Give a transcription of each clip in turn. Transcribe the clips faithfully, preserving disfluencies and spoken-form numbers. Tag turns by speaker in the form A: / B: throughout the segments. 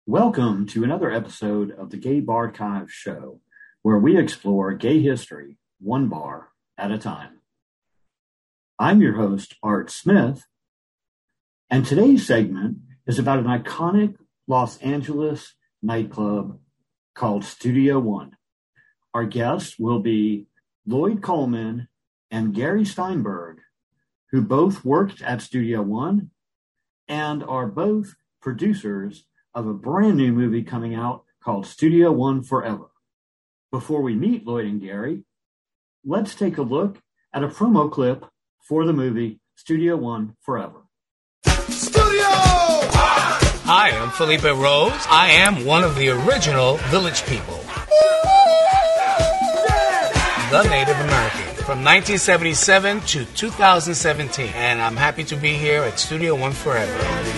A: Welcome to another episode of the Gay Barchive Show, where we explore gay history one bar at a time. I'm your host, Art Smith, and today's segment is about an iconic Los Angeles nightclub called Studio One. Our guests will be Lloyd Coleman and Gary Steinberg, who both worked at Studio One and are both producers of a brand new movie coming out called Studio One Forever. Before we meet Lloyd and Gary, let's take a look at a promo clip for the movie Studio One Forever.
B: Studio One!
C: Hi, I'm Felipe Rose. I am one of the original Village People. The Native American from nineteen seventy-seven to two thousand seventeen. And I'm happy to be here at Studio One Forever.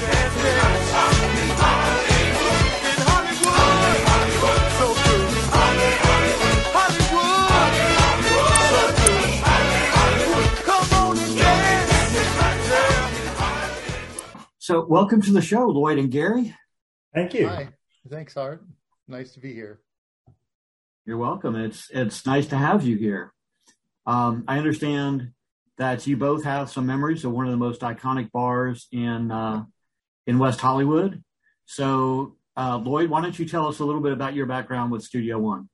A: So welcome to the show, Lloyd and Gary.
D: Thank you.
B: Hi. Thanks, Art. Nice to be here.
A: You're welcome. It's it's nice to have you here. Um, I understand that you both have some memories of one of the most iconic bars in uh, in West Hollywood. So, uh, Lloyd, why don't you tell us a little bit about your background with Studio One?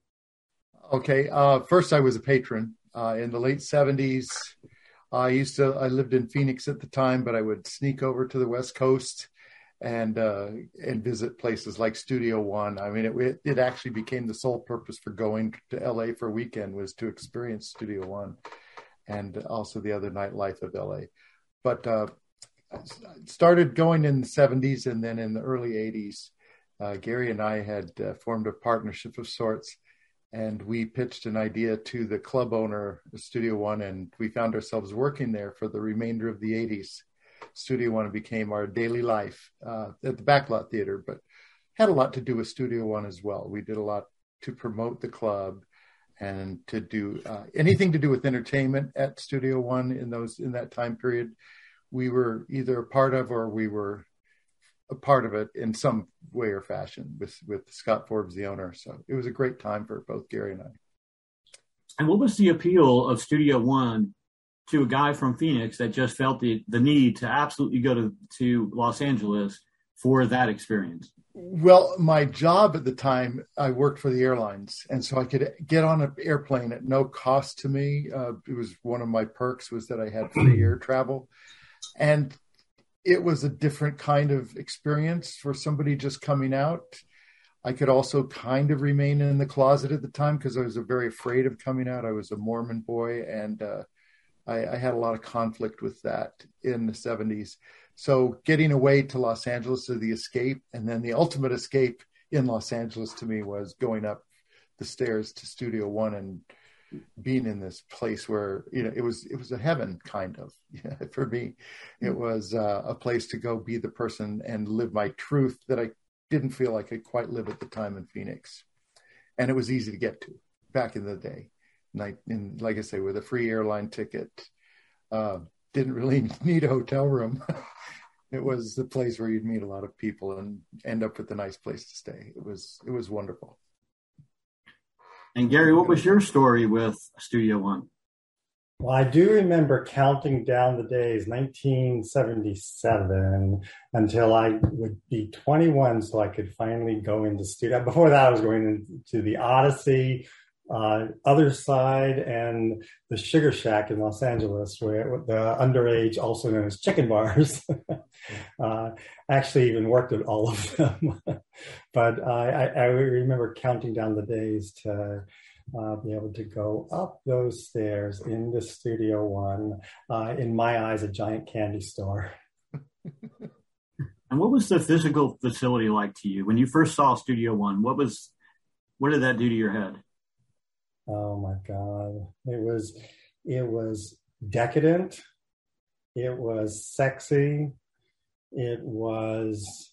B: Okay. Uh, first, I was a patron uh, in the late seventies. I used to. I lived in Phoenix at the time, but I would sneak over to the West Coast and uh, and visit places like Studio One. I mean, it, it actually became the sole purpose for going to L A for a weekend was to experience Studio One and also the other nightlife of L A. But uh, I started going in the seventies, and then in the early eighties, uh, Gary and I had uh, formed a partnership of sorts, and we pitched an idea to the club owner of Studio One, and we found ourselves working there for the remainder of the eighties. Studio One became our daily life uh, at the Backlot Theater, but had a lot to do with Studio One as well. We did a lot to promote the club and to do uh, anything to do with entertainment at Studio One in those in that time period. We were either a part of or we were a part of it in some way or fashion with, with Scott Forbes, the owner. So it was a great time for both Gary and I.
A: And what was the appeal of Studio One to a guy from Phoenix that just felt the, the need to absolutely go to, to Los Angeles for that experience?
B: Well, my job at the time, I worked for the airlines, and so I could get on an airplane at no cost to me. Uh, it was one of my perks was that I had free air travel, and it was a different kind of experience for somebody just coming out. I could also kind of remain in the closet at the time because I was very afraid of coming out. I was a Mormon boy, and uh, I, I had a lot of conflict with that in the seventies. So getting away to Los Angeles to the escape, and then the ultimate escape in Los Angeles to me was going up the stairs to Studio One and being in this place where, you know, it was it was a heaven kind of yeah, for me. It was uh, a place to go be the person and live my truth that I didn't feel I could quite live at the time in Phoenix. And it was easy to get to back in the day. Night, and like I say, with a free airline ticket, uh, didn't really need a hotel room. It was the place where you'd meet a lot of people and end up with a nice place to stay. It was it was wonderful.
A: And Gary, what was your story with Studio One?
D: Well, I do remember counting down the days, nineteen seventy-seven, until I would be twenty-one, so I could finally go into studio. Before that, I was going into the Odyssey, uh, Other Side, and the Sugar Shack in Los Angeles, where the underage, also known as chicken bars. uh, actually even worked at all of them. But uh, I, I remember counting down the days to uh, be able to go up those stairs into Studio One. Uh, in my eyes, a giant candy store.
A: And what was the physical facility like to you when you first saw Studio One? What was, what did that do to your head?
D: Oh my God! It was, it was decadent. It was sexy. It was,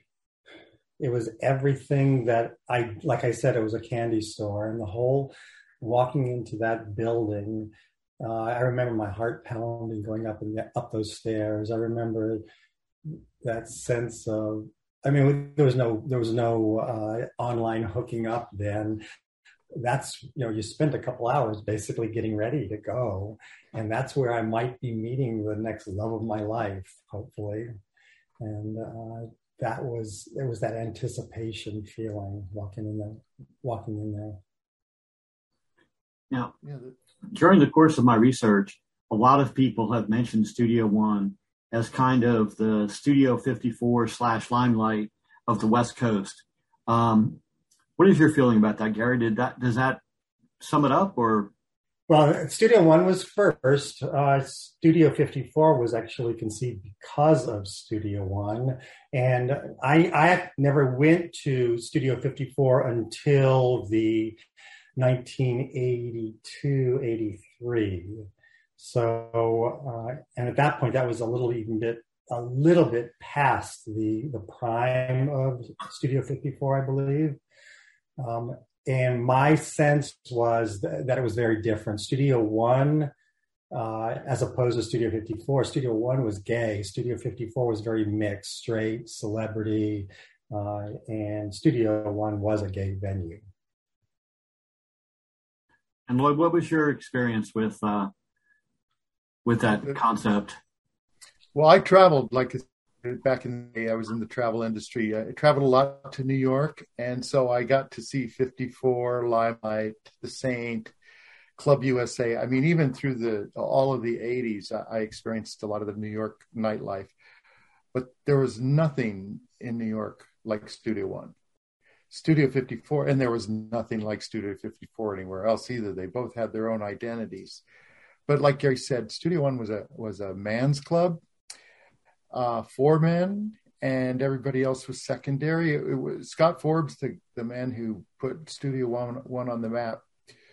D: it was everything that I, like I said, it was a candy store, and the whole walking into that building. Uh, I remember my heart pounding going up and up those stairs. I remember that sense of I mean, there was no there was no uh, online hooking up then. That's, you know, you spent a couple hours basically getting ready to go, and that's where I might be meeting the next love of my life, hopefully. And uh, that was there was that anticipation feeling walking in the walking in there.
A: Now, during the course of my research, a lot of people have mentioned Studio One as kind of the Studio fifty-four slash Limelight of the West Coast. Um, what is your feeling about that, Gary? Did that does that sum it up, or?
D: Well, Studio One was first. Uh, Studio fifty-four was actually conceived because of Studio One, and I, I never went to Studio fifty-four until the nineteen eighty-two, eighty-three. So, uh, and at that point, that was a little even bit, a little bit past the the prime of Studio fifty-four, I believe. Um, and my sense was th- that it was very different. Studio One, uh, as opposed to Studio fifty-four, Studio One was gay. Studio fifty-four was very mixed, straight, celebrity, uh, and Studio One was a gay venue.
A: And Lloyd, what was your experience with uh, with that concept?
B: Well, I traveled like back in the day. I was in the travel industry. I traveled a lot to New York, and so I got to see fifty-four, Limelight, The Saint, Club U S A. I mean, even through the all of the eighties, I, I experienced a lot of the New York nightlife. But there was nothing in New York like Studio One. Studio fifty-four, and there was nothing like Studio fifty-four anywhere else either. They both had their own identities. But like Gary said, Studio One was a was a man's club, uh, for men, and everybody else was secondary. It, it was Scott Forbes, the, the man who put Studio One, One on the map,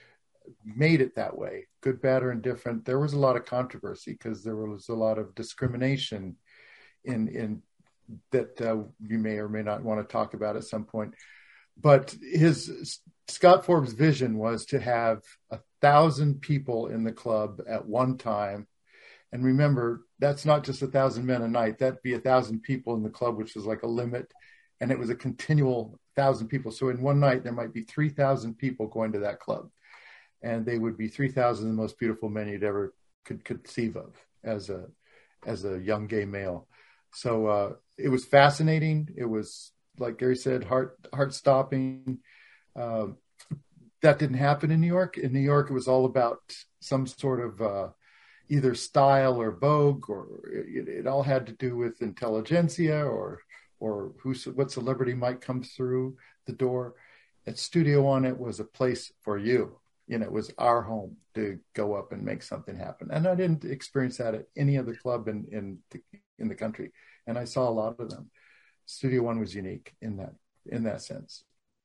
B: made it that way, good, bad, or indifferent. There was a lot of controversy because there was a lot of discrimination in in that uh, you may or may not want to talk about at some point. But his Scott Forbes' vision was to have a thousand people in the club at one time. And remember, that's not just a thousand men a night. That'd be a thousand people in the club, which was like a limit. And it was a continual thousand people. So in one night, there might be three thousand people going to that club. And they would be three thousand the most beautiful men you'd ever could conceive of as a, as a young gay male. So uh, it was fascinating. It was, like Gary said, heart heart stopping. Uh, that didn't happen in New York. In New York, it was all about some sort of uh, either style or vogue, or it, it all had to do with intelligentsia or or who what celebrity might come through the door. At Studio One, it was a place for you. You know, it was our home to go up and make something happen. And I didn't experience that at any other club in in the, in the country. And I saw a lot of them. Studio One was unique in that in that sense.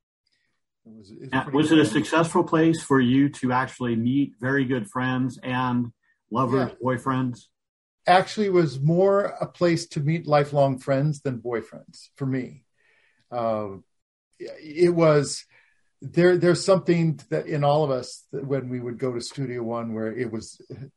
B: It was, it was,
A: was it a successful place for you to actually meet very good friends and lovers, yeah. boyfriends?
B: Actually, it was more a place to meet lifelong friends than boyfriends for me. Uh, it was there. There's something that in all of us that when we would go to Studio One, where it was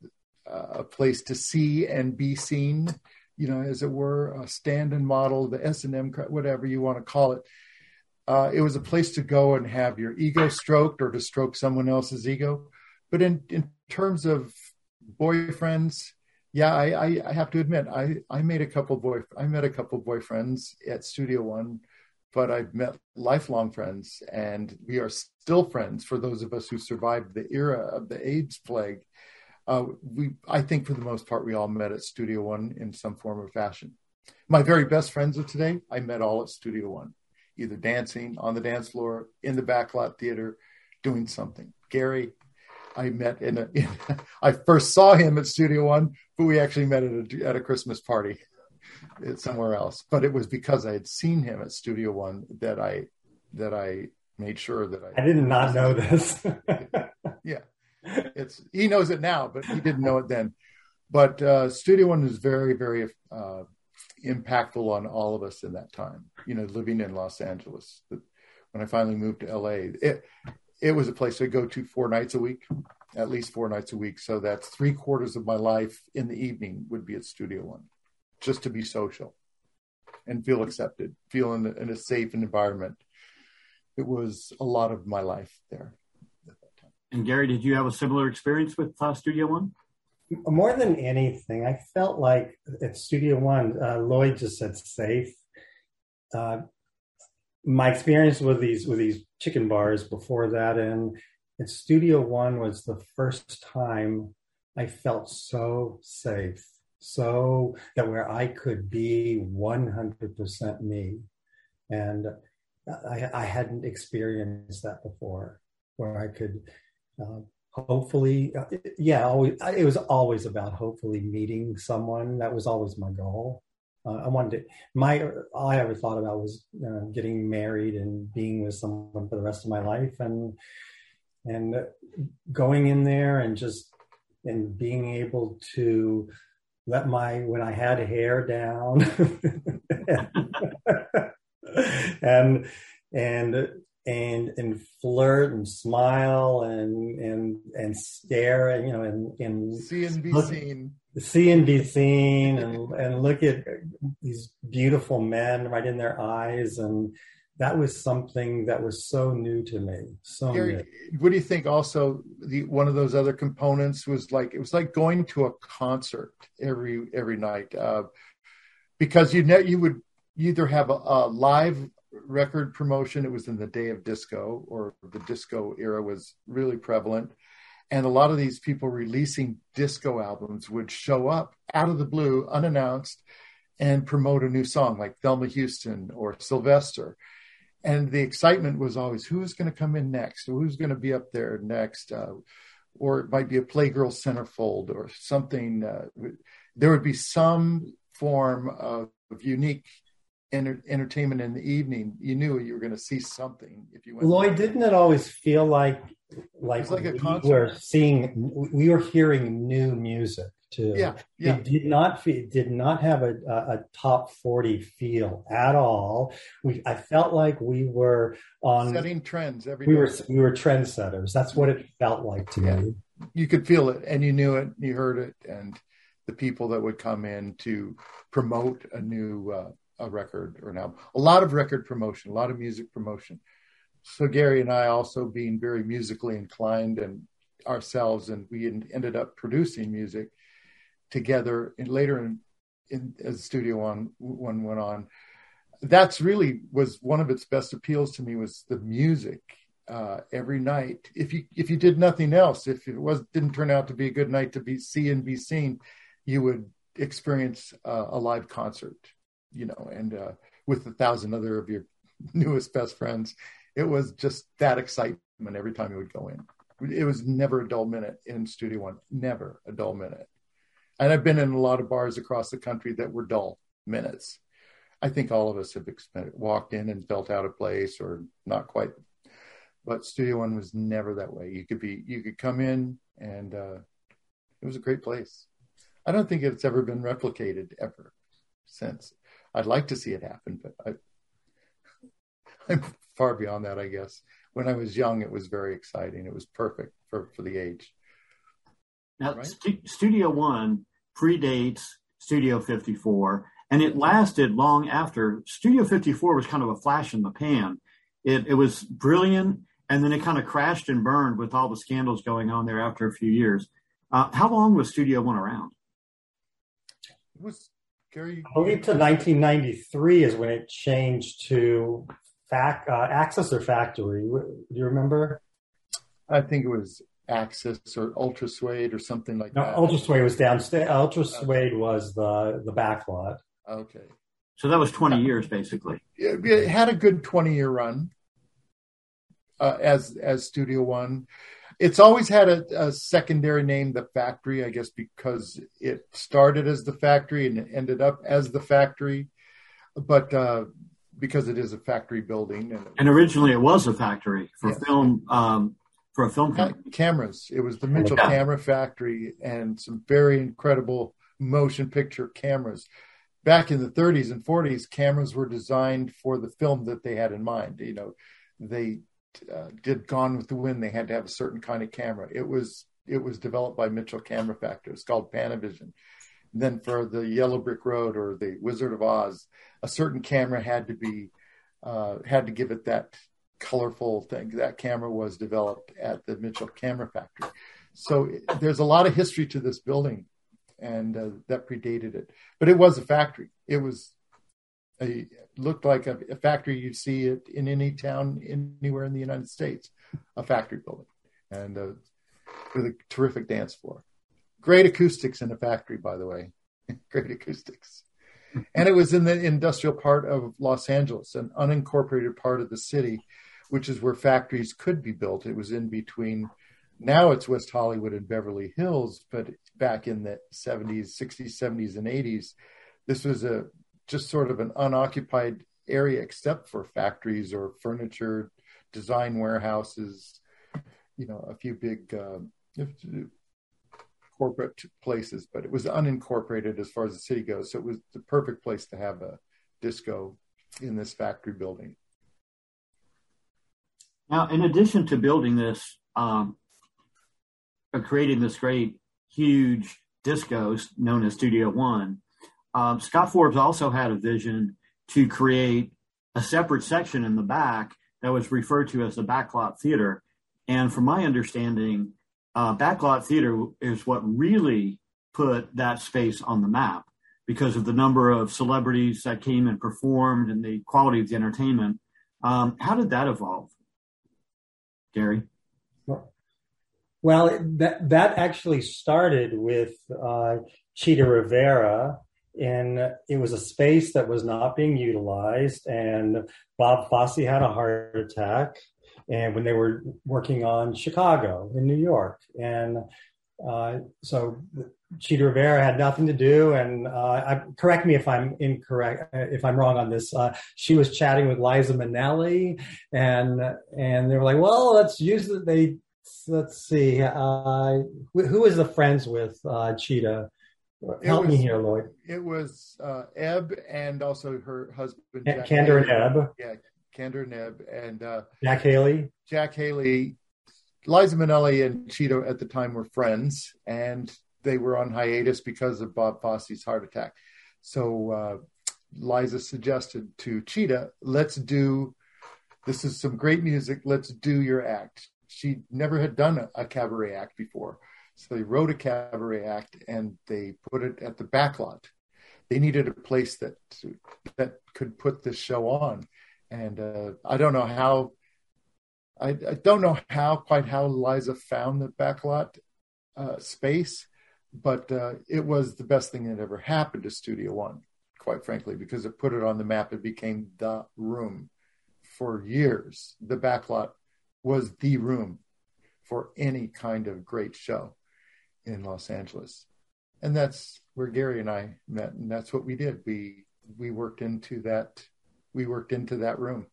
B: a place to see and be seen. You know, as it were, a stand and model, the S and M, whatever you want to call it. Uh, it was a place to go and have your ego stroked or to stroke someone else's ego. But in, in terms of boyfriends, yeah, I, I, I have to admit, I, I made a couple boy, I met a couple boyfriends at Studio One, but I've met lifelong friends, and we are still friends for those of us who survived the era of the AIDS plague. Uh, we, I think for the most part, we all met at Studio One in some form or fashion. My very best friends of today, I met all at Studio One, either dancing on the dance floor, in the backlot theater, doing something. Gary, I met in a, in, I first saw him at Studio One, but we actually met at a, at a Christmas party somewhere else. But it was because I had seen him at Studio One that I, that I made sure that I.
D: I did not know this.
B: Yeah. It's he knows it now, but he didn't know it then. But uh, Studio One was very, very uh, impactful on all of us in that time. You know, living in Los Angeles. When I finally moved to L A, it it was a place I go to four nights a week, at least four nights a week. So that's three quarters of my life in the evening would be at Studio One, just to be social. and feel accepted, feel in, in a safe environment. It was a lot of my life there.
A: And Gary, did you have a similar experience with uh, Studio One?
D: More than anything, I felt like at Studio One, uh, Lloyd just said safe. Uh, my experience with these with these chicken bars before that, and at Studio One was the first time I felt so safe, so that where I could be one hundred percent me, and I, I hadn't experienced that before, where I could. Uh, hopefully, uh, yeah, always, it was always about hopefully meeting someone. That was always my goal. Uh, I wanted to, my, all I ever thought about was uh, getting married and being with someone for the rest of my life, and, and going in there and just, and being able to let my, when I had hair down and, and, and and flirt and smile and and and stare and you know and and
B: see and be
D: look,
B: seen,
D: see and be seen, and and look at these beautiful men right in their eyes, and that was something that was so new to me. So
B: Gary,
D: new.
B: What do you think? Also, the one of those other components was like it was like going to a concert every every night, uh, because you know you would either have a, a live record promotion. It was in the day of disco, or the disco era was really prevalent, and a lot of these people releasing disco albums would show up out of the blue unannounced and promote a new song, like Thelma Houston or Sylvester, and the excitement was always who's going to come in next, or who's going to be up there next, uh, or it might be a Playgirl centerfold or something. Uh, there would be some form of, of unique Enter- entertainment in the evening. You knew you were going to see something if you went.
D: Lloyd, didn't it always feel like like,
B: like a
D: we
B: concert.
D: were seeing, we were hearing new music too?
B: Yeah, yeah.
D: It did not feel, it did not have a, a, a top forty feel at all. We, I felt like we were on
B: setting trends every
D: we
B: day.
D: were we were trendsetters. That's what it felt like to
B: Yeah.
D: me.
B: You could feel it, and you knew it, you heard it, and the people that would come in to promote a new. Uh, a record or an album, a lot of record promotion, a lot of music promotion. So Gary and I, also being very musically inclined and ourselves, and we ended up producing music together. And later in, in as Studio One, one went on, that's really was one of its best appeals to me, was the music. Uh, every night, if you if you did nothing else, if it was didn't turn out to be a good night to be see and be seen, you would experience uh, a live concert. You know, and uh, with a thousand other of your newest best friends, it was just that excitement every time you would go in. It was never a dull minute in Studio One, never a dull minute. And I've been in a lot of bars across the country that were dull minutes. I think all of us have walked in and felt out of place or not quite. But Studio One was never that way. You could be, you could come in, and uh, it was a great place. I don't think it's ever been replicated ever since. I'd like to see it happen, but I, I'm far beyond that, I guess. When I was young, it was very exciting. It was perfect for, for the age.
A: Now,
B: Right?
A: St- Studio One predates Studio fifty-four, and it lasted long after. Studio fifty-four was kind of a flash in the pan. It, it was brilliant, and then it kind of crashed and burned with all the scandals going on there after a few years. Uh, how long was Studio One around?
B: It was Gary.
D: I believe to nineteen ninety-three is when it changed to fac, uh, Access or Factory. Do you remember?
B: I think it was Axis or Ultra Suede or something like
D: No,
B: that.
D: Ultra Suede was downstairs. Ultra Suede was the the backlot.
B: Okay.
A: So that was twenty years, basically.
B: It, it had a good twenty-year run uh, as as Studio One. It's always had a, a secondary name, The Factory, I guess, because it started as The Factory and it ended up as The Factory. But uh, because it is a factory building. And,
A: And originally it was a factory for
B: Yes.
A: film, um, for a film
B: ca-
A: company.
B: cameras. It was the Mitchell
A: Yeah.
B: Camera Factory and some very incredible motion picture cameras. Back in the thirties and forties, cameras were designed for the film that they had in mind. You know, they uh, did Gone with the Wind. They had to have a certain kind of camera. It was it was developed by Mitchell Camera Factory. It's called Panavision. Then for the Yellow Brick Road or the Wizard of Oz, a certain camera had to be uh, had to give it that colorful thing. That camera was developed at the Mitchell Camera Factory. So there's a lot of history to this building, and uh, that predated it. But it was a factory. It was a looked like a, a factory you'd see it in any town anywhere in the United States, a factory building, and uh, with a terrific dance floor. Great acoustics in the factory, by the way. Great acoustics. And it was in the industrial part of Los Angeles, an unincorporated part of the city, which is where factories could be built. It was in between. Now it's West Hollywood and Beverly Hills, but back in the seventies, sixties, seventies, and eighties, this was a just sort of an unoccupied area except for factories or furniture, design warehouses, you know, a few big uh, corporate places, but it was unincorporated as far as the city goes. So it was the perfect place to have a disco in this factory building.
A: Now, in addition to building this, um, or creating this great, huge disco known as Studio One, um, Scott Forbes also had a vision to create a separate section in the back that was referred to as the Backlot Theater. And from my understanding, uh, Backlot Theater is what really put that space on the map because of the number of celebrities that came and performed and the quality of the entertainment. Um, how did that evolve, Gary?
D: Well, that that actually started with uh, Chita Rivera, and it was a space that was not being utilized. And Bob Fosse had a heart attack, and when they were working on Chicago in New York, and uh, so Chita Rivera had nothing to do. And uh, I, correct me if I'm incorrect, if I'm wrong on this. Uh, she was chatting with Liza Minnelli, and and they were like, "Well, let's use it." They let's see, uh, who was the friends with uh, Chita? Help
B: was,
D: me here, Lloyd.
B: It was uh, Ebb and also her husband, Jack
D: Kander and
B: Haley.
D: Ebb.
B: Yeah, Kander and Ebb. And uh,
D: Jack Haley.
B: Jack Haley. Liza Minnelli and Chita at the time were friends, and they were on hiatus because of Bob Fosse's heart attack. So uh, Liza suggested to Chita, let's do, this is some great music, let's do your act. She never had done a, a cabaret act before. So they wrote a cabaret act and they put it at the Backlot. They needed a place that that could put this show on. And uh, I don't know how, I, I don't know how, quite how Liza found the Backlot uh, space, but uh, it was the best thing that ever happened to Studio One, quite frankly, because it put it on the map. It became the room for years. The Backlot was the room for any kind of great show in Los Angeles. And that's where Gary and I met. And that's what we did. We, we worked into that, we worked into that room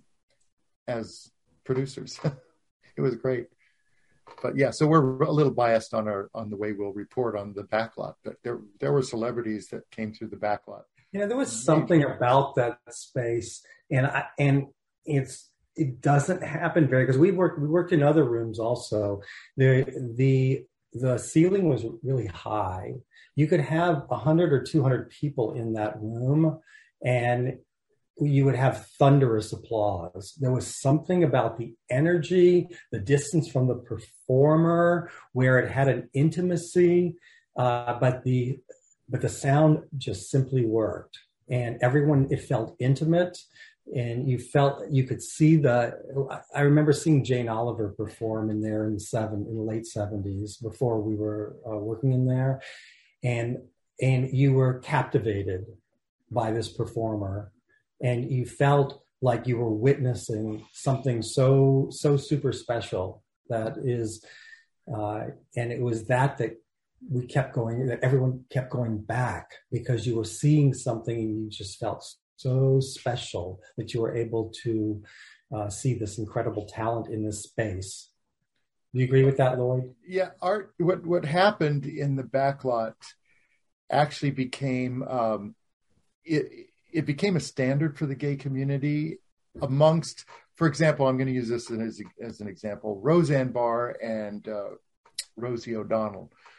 B: as producers. It was great. But yeah, so we're a little biased on our, on the way we'll report on the Backlot, but there, there were celebrities that came through the Backlot.
D: Yeah, there was something about that space, and I, and it's, it doesn't happen very, because we worked we worked in other rooms also. The the the ceiling was really high. You could have a hundred or two hundred people in that room, and you would have thunderous applause. There was something about the energy, the distance from the performer, where it had an intimacy, uh, but the but the sound just simply worked, and everyone, it felt intimate. And you felt, you could see the, I remember seeing Jane Oliver perform in there in the seven, in the late seventies before we were uh, working in there. And, and you were captivated by this performer, and you felt like you were witnessing something so, so super special that is, uh, and it was that, that we kept going, that everyone kept going back, because you were seeing something and you just felt so special that you were able to uh, see this incredible talent in this space. Do you agree with that, Lloyd?
B: Yeah, Art. What what happened in the Backlot actually became um, it. It became a standard for the gay community amongst, for example, I'm going to use this as as an example: Roseanne Barr and uh, Rosie O'Donnell.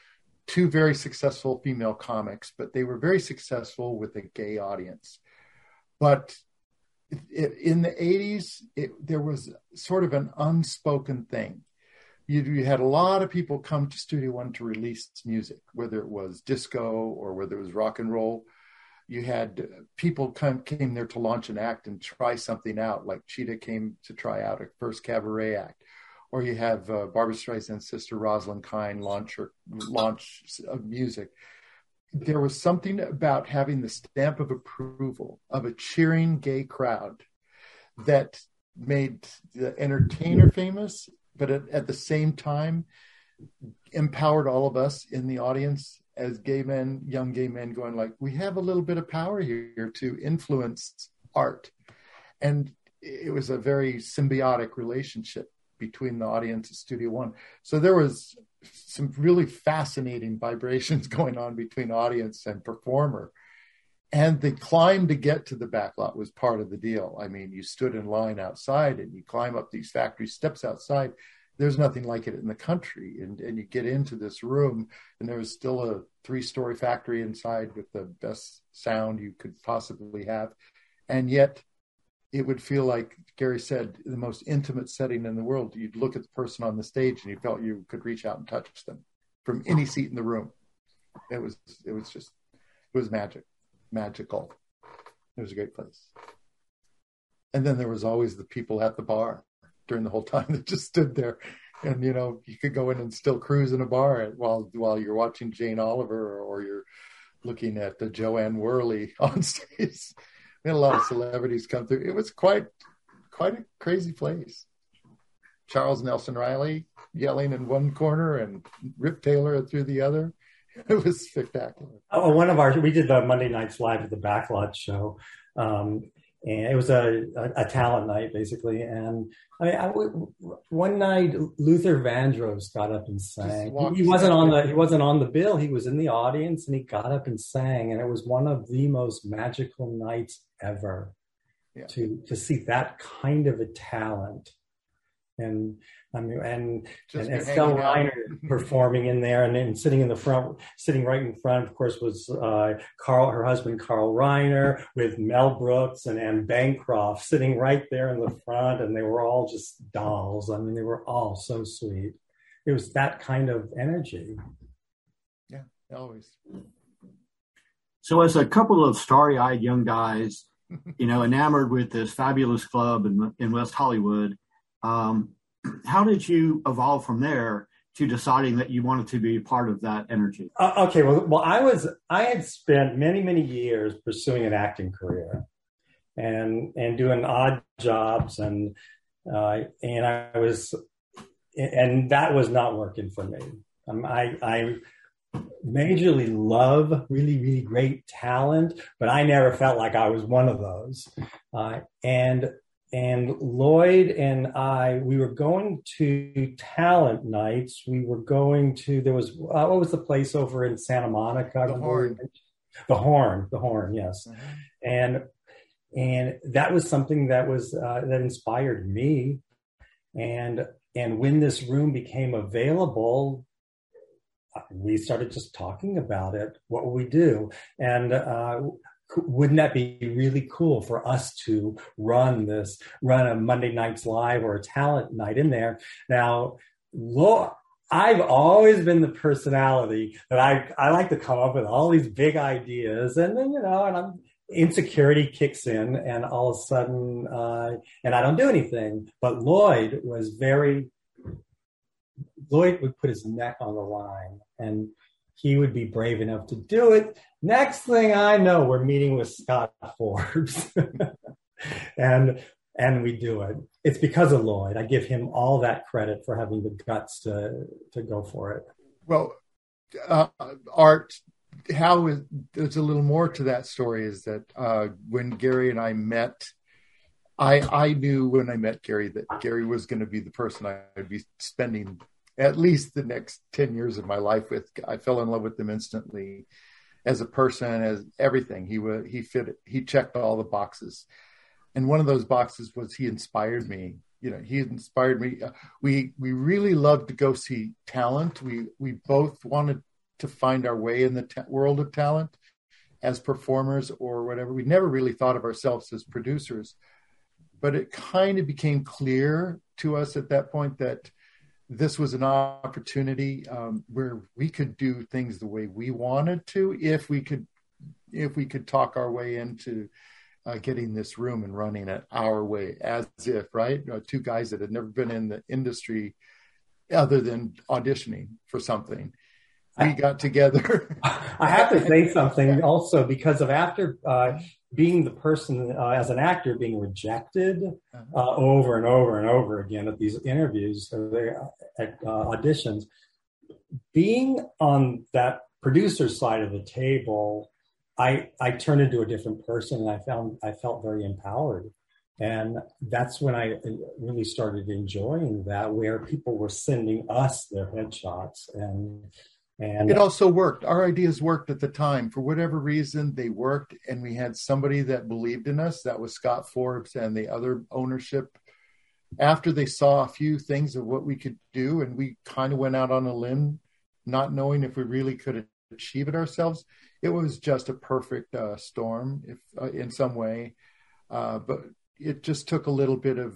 B: two very successful female comics, but they were very successful with a gay audience. But it, in the eighties, it, there was sort of an unspoken thing. You, you had a lot of people come to Studio One to release music, whether it was disco or whether it was rock and roll. You had people come came there to launch an act and try something out, like Cheetah came to try out a first cabaret act. Or you have uh, Barbra Streisand's sister Rosalind Kine launch her launch of music. There was something about having the stamp of approval of a cheering gay crowd that made the entertainer famous, but at, at the same time empowered all of us in the audience as gay men, young gay men, going like, we have a little bit of power here to influence art. And it was a very symbiotic relationship between the audience at Studio One. So there was some really fascinating vibrations going on between audience and performer. And the climb to get to the backlot was part of the deal. I mean, you stood in line outside and you climb up these factory steps outside. There's nothing like it in the country. And, and you get into this room and there was still a three-story factory inside with the best sound you could possibly have. And yet it would feel like Gary said, the most intimate setting in the world. You'd look at the person on the stage and you felt you could reach out and touch them from any seat in the room. It was, it was just, it was magic, magical. It was a great place. And then there was always the people at the bar during the whole time that just stood there. And, you know, you could go in and still cruise in a bar while, while you're watching Jane Oliver or, or you're looking at the Joanne Worley on stage. We had a lot of celebrities come through. It was quite, quite a crazy place. Charles Nelson Riley yelling in one corner and Rip Taylor through the other. It was spectacular.
D: Oh, one of our, we did the Monday Nights Live at the Backlot show. Um, and it was a, a, a talent night, basically. And I mean, I, one night Luther Vandross got up and sang. He, he wasn't on the, he wasn't on the bill. He was in the audience and he got up and sang. And it was one of the most magical nights ever yeah. to, to see that kind of a talent. And I mean, and, and Estelle Reiner performing in there, and then sitting in the front, sitting right in front, of course, was uh, Carl, her husband, Carl Reiner, with Mel Brooks and Anne Bancroft sitting right there in the front, and they were all just dolls. I mean, they were all so sweet. It was that kind of energy.
B: Yeah, always.
A: So, as a couple of starry-eyed young guys, you know, enamored with this fabulous club in in West Hollywood. Um, how did you evolve from there to deciding that you wanted to be part of that energy?
D: Uh, okay, well, well, I was I had spent many many years pursuing an acting career, and and doing odd jobs, and uh, and I was, and that was not working for me. Um, I I majorly love really really great talent, but I never felt like I was one of those, uh, and. And Lloyd and I, we were going to talent nights. We were going to, there was, uh, what was the place over in Santa Monica?
B: The Horn.
D: The Horn, the Horn, yes.
B: Mm-hmm.
D: And and that was something that was, uh, that inspired me. And and when this room became available, we started just talking about it. What will we do? And uh wouldn't that be really cool for us to run this, run a Monday Nights Live or a talent night in there? Now, Lord, I've always been the personality that I, I like to come up with all these big ideas, and then, you know, and I'm, insecurity kicks in, and all of a sudden, uh, and I don't do anything. But Lloyd was very, Lloyd would put his neck on the line, and he would be brave enough to do it. Next thing I know, we're meeting with Scott Forbes. and and we do it. It's because of Lloyd. I give him all that credit for having the guts to, to go for it.
B: Well, uh, Art, how is, there's a little more to that story, is that uh, when Gary and I met, I, I knew when I met Gary that Gary was going to be the person I'd be spending at least the next ten years of my life with. I fell in love with him instantly as a person, as everything. He would, he fit, he checked all the boxes. And one of those boxes was he inspired me. You know, he inspired me. We, we really loved to go see talent. We, we both wanted to find our way in the ta- world of talent as performers or whatever. We never really thought of ourselves as producers, but it kind of became clear to us at that point that this was an opportunity um, where we could do things the way we wanted to, if we could, if we could talk our way into uh, getting this room and running it our way, as if, right? Uh, two guys that had never been in the industry other than auditioning for something. We got together.
D: I have to say something also, because of after uh, being the person uh, as an actor being rejected uh, over and over and over again at these interviews, uh, at uh, auditions, being on that producer side of the table, I I turned into a different person, and I found I felt very empowered. And that's when I really started enjoying that, where people were sending us their headshots. And And
B: it also worked. Our ideas worked at the time. For whatever reason, they worked. And we had somebody that believed in us. That was Scott Forbes and the other ownership. After they saw a few things of what we could do, and we kind of went out on a limb, not knowing if we really could achieve it ourselves. It was just a perfect uh, storm if uh, in some way. Uh, but it just took a little bit of,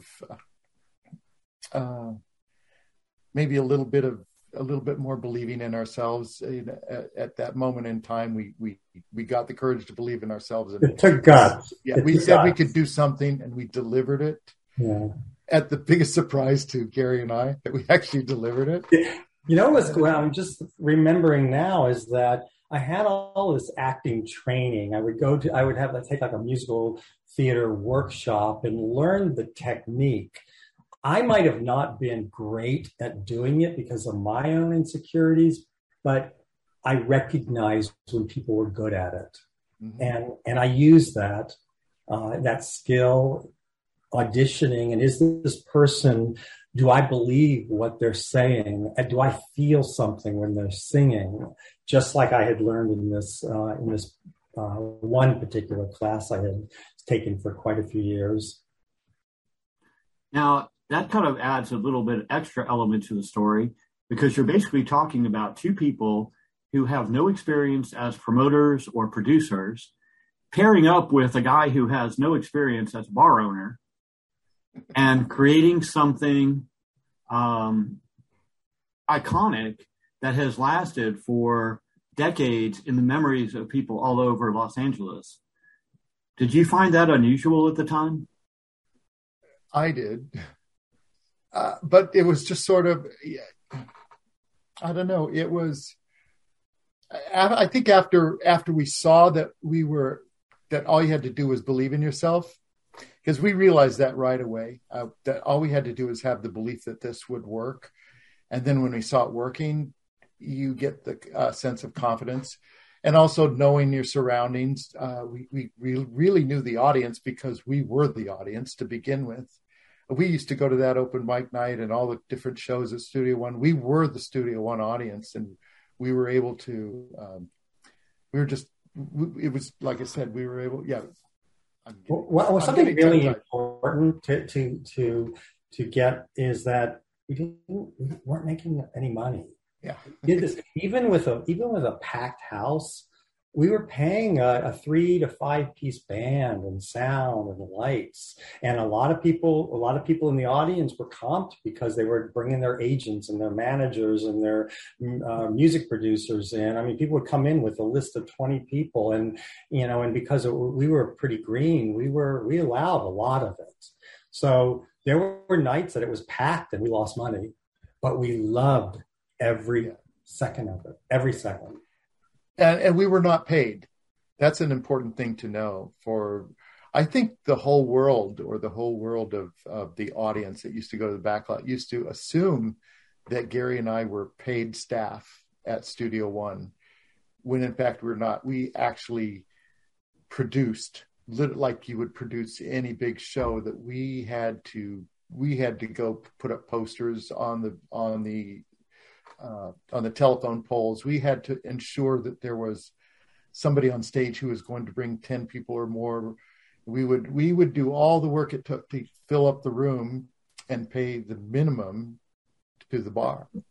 B: uh, maybe a little bit of, a little bit more believing in ourselves. At, at that moment in time, we we we got the courage to believe in ourselves. And
D: it took guts.
B: Yeah,
D: it
B: we said
D: guts.
B: we could do something, and we delivered it.
D: Yeah.
B: At the biggest surprise to Gary and I, that we actually delivered it.
D: You know what's going on? I'm just remembering now is that I had all this acting training. I would go to, I would have to take like a musical theater workshop and learn the technique. I might have not been great at doing it because of my own insecurities, but I recognized when people were good at it. Mm-hmm. And and I used that, uh, that skill, auditioning, and is this person, do I believe what they're saying? And do I feel something when they're singing? Just like I had learned in this, uh, in this uh, one particular class I had taken for quite a few years.
A: Now, that kind of adds a little bit extra element to the story, because you're basically talking about two people who have no experience as promoters or producers, pairing up with a guy who has no experience as a bar owner and creating something um, iconic that has lasted for decades in the memories of people all over Los Angeles. Did you find that unusual at the time?
B: I did. Uh, but it was just sort of, I don't know. It was, I, I think after, after we saw that we were, that all you had to do was believe in yourself, because we realized that right away, uh, that all we had to do was have the belief that this would work. And then when we saw it working, you get the uh, sense of confidence, and also knowing your surroundings. Uh, we, we, we really knew the audience because we were the audience to begin with. We used to go to that open mic night and all the different shows at Studio One. We were the Studio One audience, and we were able to, um, we were just, it was, like I said, we were able, yeah.
D: Getting, well, well something really important to, to, to, to get is that we didn't, we weren't making any money.
B: Yeah.
D: this, even with a, even with a packed house, we were paying a, a three to five piece band and sound and lights. And a lot of people, a lot of people in the audience were comped because they were bringing their agents and their managers and their uh, music producers in. I mean, people would come in with a list of twenty people, and, you know, and because it, we were pretty green, we were, we allowed a lot of it. So there were nights that it was packed and we lost money, but we loved every second of it, every second.
B: And, and we were not paid. That's an important thing to know. For, I think the whole world, or the whole world of, of the audience that used to go to the backlot, used to assume that Gary and I were paid staff at Studio One, when in fact we're not. We actually produced, like you would produce any big show, that we had to we had to go put up posters on the on the Uh, on the telephone poles. We had to ensure that there was somebody on stage who was going to bring ten people or more. We would we would do all the work it took to fill up the room and pay the minimum to the bar.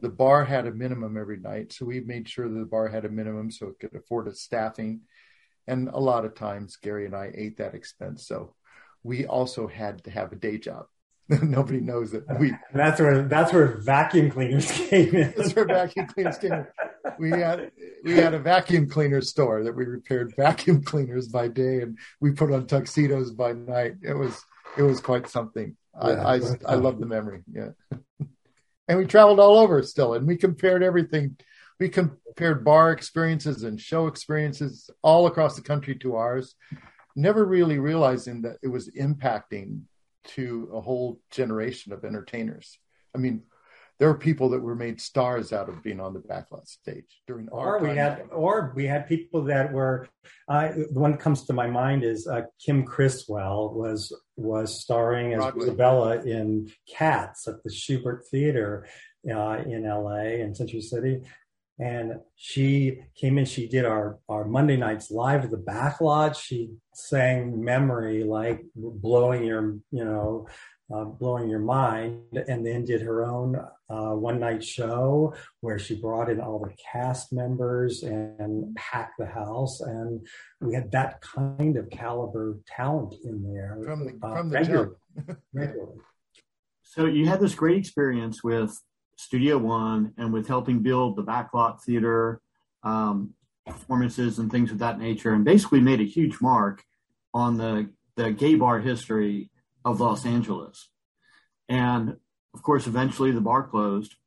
B: the bar had a minimum every night. So we made sure that the bar had a minimum so it could afford its staffing. And a lot of times Gary and I ate that expense. So we also had to have a day job. Nobody knows that we.
D: And that's where that's where vacuum cleaners came in.
B: That's where vacuum cleaners came in. We had we had a vacuum cleaner store that we repaired vacuum cleaners by day, and we put on tuxedos by night. It was it was quite something. Yeah, I I, I love the memory. Yeah, and we traveled all over still, and we compared everything. We compared bar experiences and show experiences all across the country to ours, never really realizing that it was impacting to a whole generation of entertainers. I mean, there were people that were made stars out of being on the backlot stage during our
D: or we
B: time.
D: had or we had people that were uh, the one that comes to my mind is uh, Kim Criswell was was starring as
B: Broadway.
D: Isabella in Cats at the Schubert Theater uh, in L A in Century City. And she came in, she did our, our Monday nights live at the backlot. She sang Memory, like blowing your, you know, uh, blowing your mind, and then did her own uh, one night show where she brought in all the cast members and packed the house. And we had that kind of caliber talent in there.
B: From the,
D: uh,
B: from the
D: regularly,
B: jump.
D: regularly.
A: So you had this great experience with Studio One and with helping build the backlot theater, um, performances and things of that nature, and basically made a huge mark on the, the gay bar history of Los Angeles. And of course, eventually the bar closed.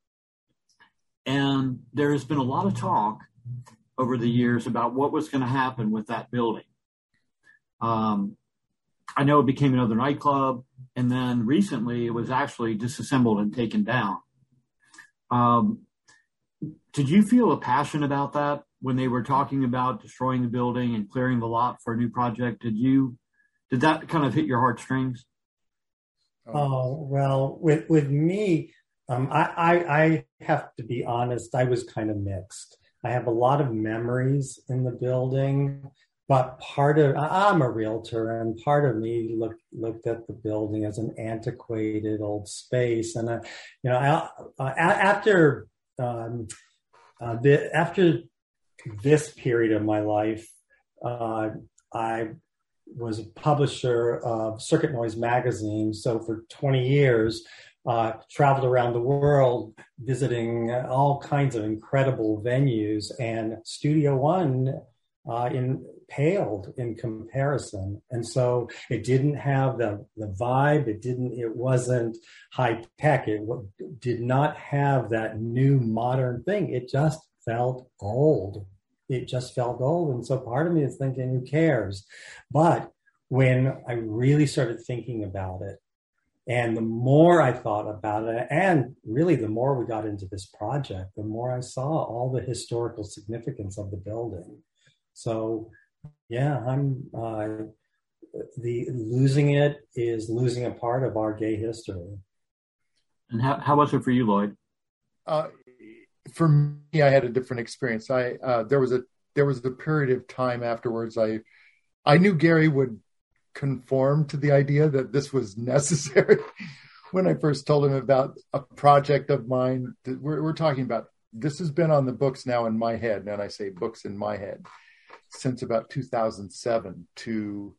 A: And there has been a lot of talk over the years about what was going to happen with that building. Um, I know it became another nightclub, and then recently it was actually disassembled and taken down. Um, did you feel a passion about that when they were talking about destroying the building and clearing the lot for a new project? Did you, did that kind of hit your heartstrings?
D: Oh, well, with, with me, um, I, I, I have to be honest, I was kind of mixed. I have a lot of memories in the building, but part of, I'm a realtor, and part of me looked, looked at the building as an antiquated old space. And, uh, you know, I, uh, after, um, uh, the, after this period of my life, uh, I was a publisher of Circuit Noise magazine. So for twenty years, uh, traveled around the world, visiting all kinds of incredible venues, and Studio One uh, in paled in comparison. And so it didn't have the, the vibe. It didn't, it wasn't high tech. It w- did not have that new modern thing. It just felt old. It just felt old. And so part of me is thinking, who cares? But when I really started thinking about it, and the more I thought about it, and really the more we got into this project, the more I saw all the historical significance of the building. So yeah, I'm, uh, the losing it is losing a part of our gay history.
A: And how, how was it for you, Lloyd?
B: Uh, for me, I had a different experience. I, uh, there was a, there was a period of time afterwards. I, I knew Gary would conform to the idea that this was necessary. When I first told him about a project of mine, that we're, we're talking about, this has been on the books now in my head. And I say books in my head since about two thousand seven to,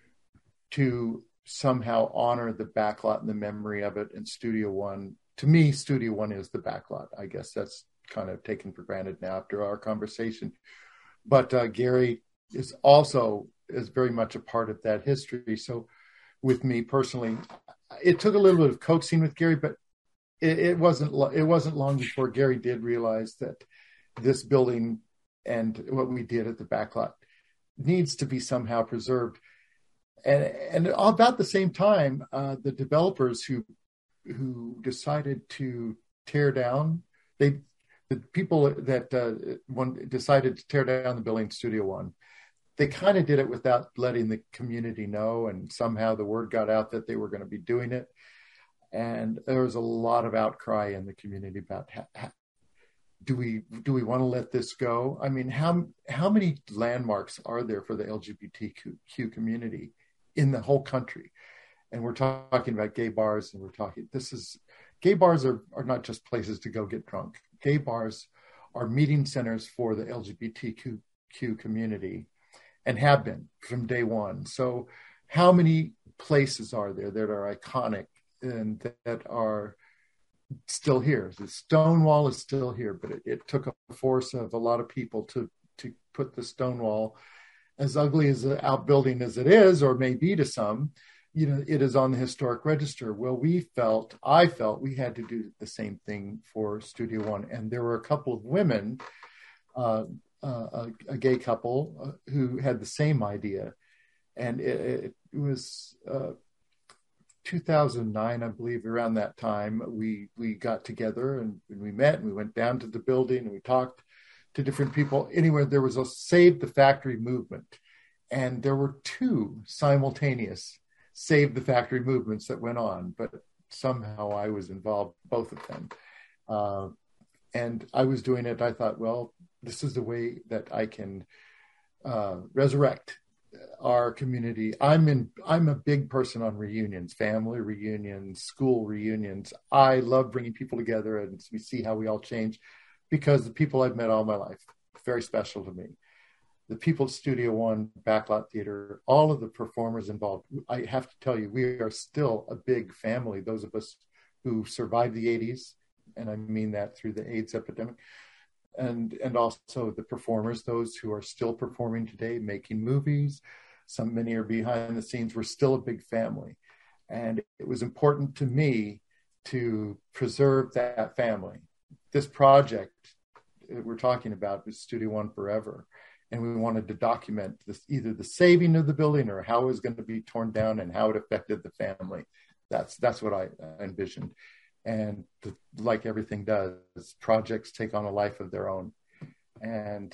B: to somehow honor the backlot and the memory of it. And Studio One, to me, Studio One is the backlot. I guess that's kind of taken for granted now after our conversation. But uh, Gary is also is very much a part of that history. So with me personally, it took a little bit of coaxing with Gary, but it, it wasn't it wasn't long before Gary did realize that this building and what we did at the backlot needs to be somehow preserved. And and about the same time, uh, the developers who who decided to tear down, they the people that uh, one decided to tear down the building, Studio One, they kind of did it without letting the community know, and somehow the word got out that they were going to be doing it. And there was a lot of outcry in the community about how, how, do we do we want to let this go? I mean, how how many landmarks are there for the L G B T Q community in the whole country? And we're talking about gay bars, and we're talking, this is, gay bars are, are not just places to go get drunk. gay bars are meeting centers for the L G B T Q community and have been from day one. So how many places are there that are iconic and that are still here? The Stonewall is still here, but it, it took a force of a lot of people to, to put the Stonewall, as ugly as an outbuilding as it is, or may be to some, you know, it is on the historic register. Well, we felt, I felt we had to do the same thing for Studio One. And there were a couple of women, uh, uh, a, a gay couple uh, who had the same idea. And it, it was uh, two thousand nine, I believe, around that time, we, we got together and, and we met and we went down to the building and we talked to different people. Anyway, there was a Save the Factory movement. And there were two simultaneous Save the Factory movements that went on, but somehow I was involved in both of them. Uh, and I was doing it. I thought, well, this is the way that I can uh, resurrect our community. I'm in, I'm a big person on reunions, family reunions, school reunions. I love bringing people together and we see how we all change because the people I've met all my life, very special to me. The people at Studio One, Backlot Theater, all of the performers involved, I have to tell you, we are still a big family. Those of us who survived the eighties, and I mean that through the AIDS epidemic, and, and also the performers, those who are still performing today, making movies. Some, many are behind the scenes. We're still a big family. And it was important to me to preserve that family. This project that we're talking about is Studio One Forever. And we wanted to document this, either the saving of the building or how it was going to be torn down and how it affected the family. That's that's what I envisioned. And the, like everything does, projects take on a life of their own. And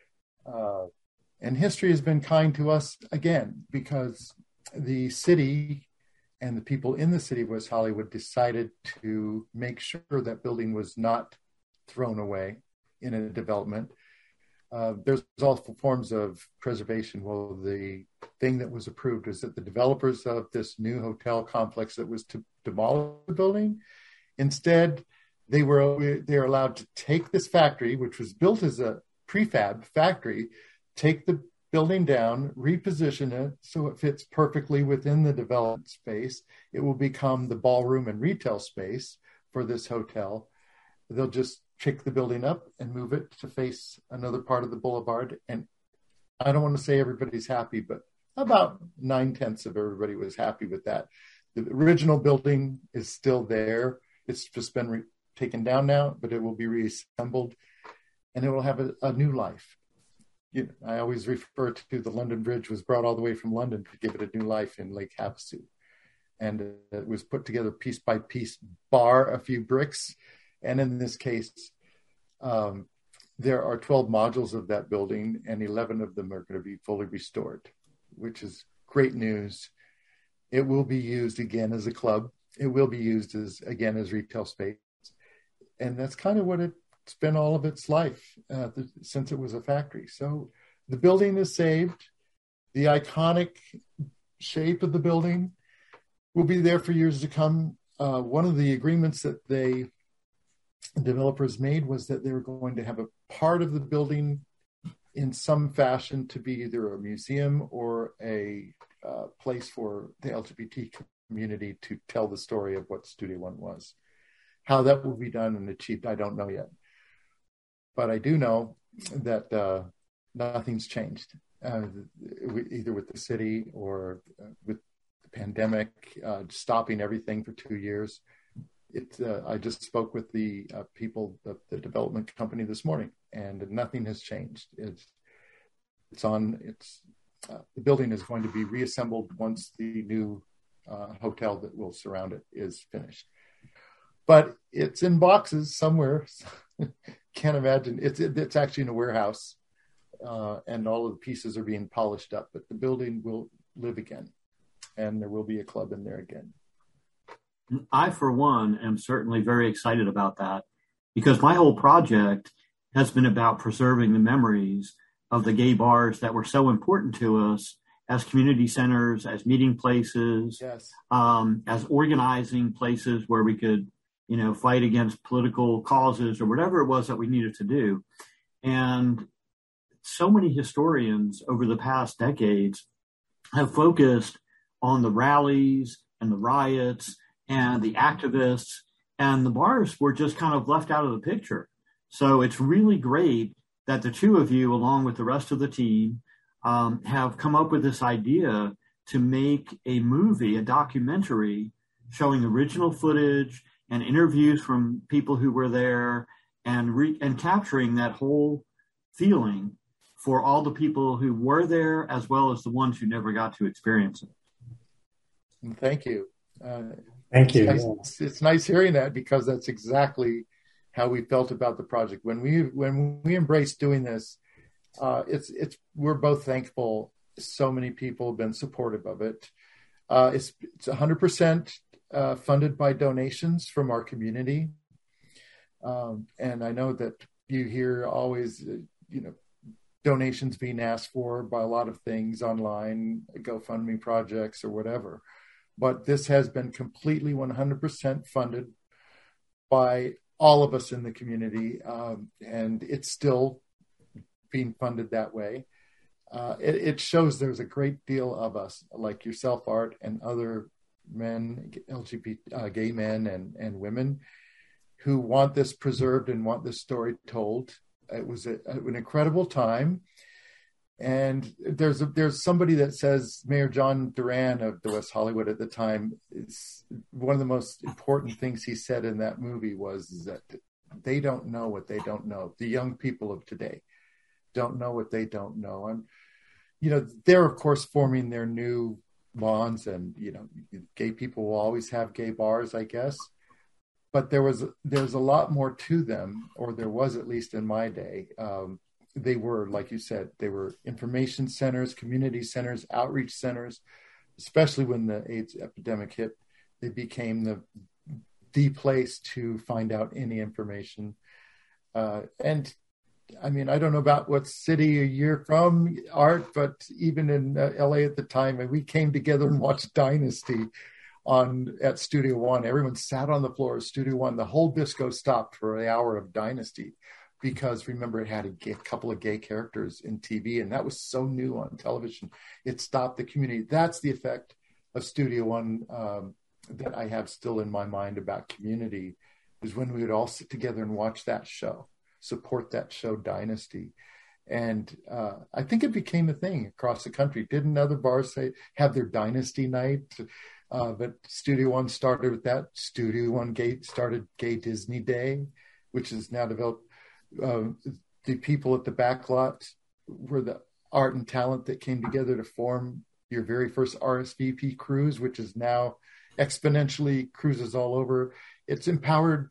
B: uh, and history has been kind to us again, because the city and the people in the city of West Hollywood decided to make sure that building was not thrown away in a development. Uh, there's all forms of preservation. Well, the thing that was approved is that the developers of this new hotel complex that was to demolish the building, instead, they were they were allowed to take this factory, which was built as a prefab factory, take the building down, reposition it so it fits perfectly within the development space. It will become the ballroom and retail space for this hotel. They'll just pick the building up and move it to face another part of the boulevard. And I don't want to say everybody's happy, but about nine tenths of everybody was happy with that. The original building is still there. It's just been re- taken down now, but it will be reassembled and it will have a, a new life. You know, I always refer to the London Bridge was brought all the way from London to give it a new life in Lake Havasu. And it was put together piece by piece, bar a few bricks. And in this case, um, there are twelve modules of that building and eleven of them are going to be fully restored, which is great news. It will be used again as a club. It will be used as, again, as retail space. And that's kind of what it's been all of its life uh, the, since it was a factory. So the building is saved. The iconic shape of the building will be there for years to come. Uh, one of the agreements that they developers made was that they were going to have a part of the building in some fashion to be either a museum or a uh, place for the L G B T community to tell the story of what Studio One was. How that will be done and achieved, I don't know yet. But I do know that uh, nothing's changed, uh, either with the city or uh, with the pandemic, uh, stopping everything for two years. It, uh, I just spoke with the uh, people, the, the development company this morning, and nothing has changed. It's it's on. It's uh, the building is going to be reassembled once the new uh, hotel that will surround it is finished. But it's in boxes somewhere. Can't imagine. It's it, it's actually in a warehouse, uh, and all of the pieces are being polished up. But the building will live again, and there will be a club in there again.
A: I, for one, am certainly very excited about that because my whole project has been about preserving the memories of the gay bars that were so important to us as community centers, as meeting places,
B: yes.
A: um, as organizing places where we could you know, fight against political causes or whatever it was that we needed to do. And so many historians over the past decades have focused on the rallies and the riots and the activists, and the bars were just kind of left out of the picture. So it's really great that the two of you, along with the rest of the team, um, have come up with this idea to make a movie, a documentary, showing original footage and interviews from people who were there, and re- and capturing that whole feeling for all the people who were there, as well as the ones who never got to experience it.
B: Thank you. Uh,
D: Thank you.
B: It's nice, it's nice hearing that, because that's exactly how we felt about the project when we when we embraced doing this. Uh, it's it's we're both thankful. So many people have been supportive of it. Uh, it's it's one hundred percent uh, funded by donations from our community, um, and I know that you hear always, uh, you know, donations being asked for by a lot of things online, GoFundMe projects or whatever. But this has been completely one hundred percent funded by all of us in the community, um, and it's still being funded that way. Uh, it, it shows there's a great deal of us, like yourself, Art, and other men, L G B T, uh, gay men and, and women, who want this preserved and want this story told. It was a, an incredible time. And there's a, there's somebody that says, Mayor John Duran of the West Hollywood at the time, is one of the most important things he said in that movie was that they don't know what they don't know. The young people of today don't know what they don't know. And, you know, they're, of course, forming their new bonds, and, you know, gay people will always have gay bars, I guess. But there was, there's a lot more to them, or there was, at least in my day. Um, They were, like you said, they were information centers, community centers, outreach centers, especially when the AIDS epidemic hit. They became the the place to find out any information. Uh, and I mean, I don't know about what city you're from, Art, but even in uh, L A at the time, we came together and watched Dynasty on at Studio One. Everyone sat on the floor of Studio One. The whole disco stopped for an hour of Dynasty, because remember, it had a, gay, a couple of gay characters in T V, and that was so new on television. It stopped the community. That's the effect of Studio One um, that I have still in my mind about community, is when we would all sit together and watch that show, support that show, Dynasty. And uh, I think it became a thing across the country. Didn't other bars say have their Dynasty night? Uh, but Studio One started with that. Studio One Gay started Gay Disney Day, which is now developed. Uh, the people at the back lot were the art and talent that came together to form your very first R S V P cruise, which is now exponentially cruises all over. It's empowered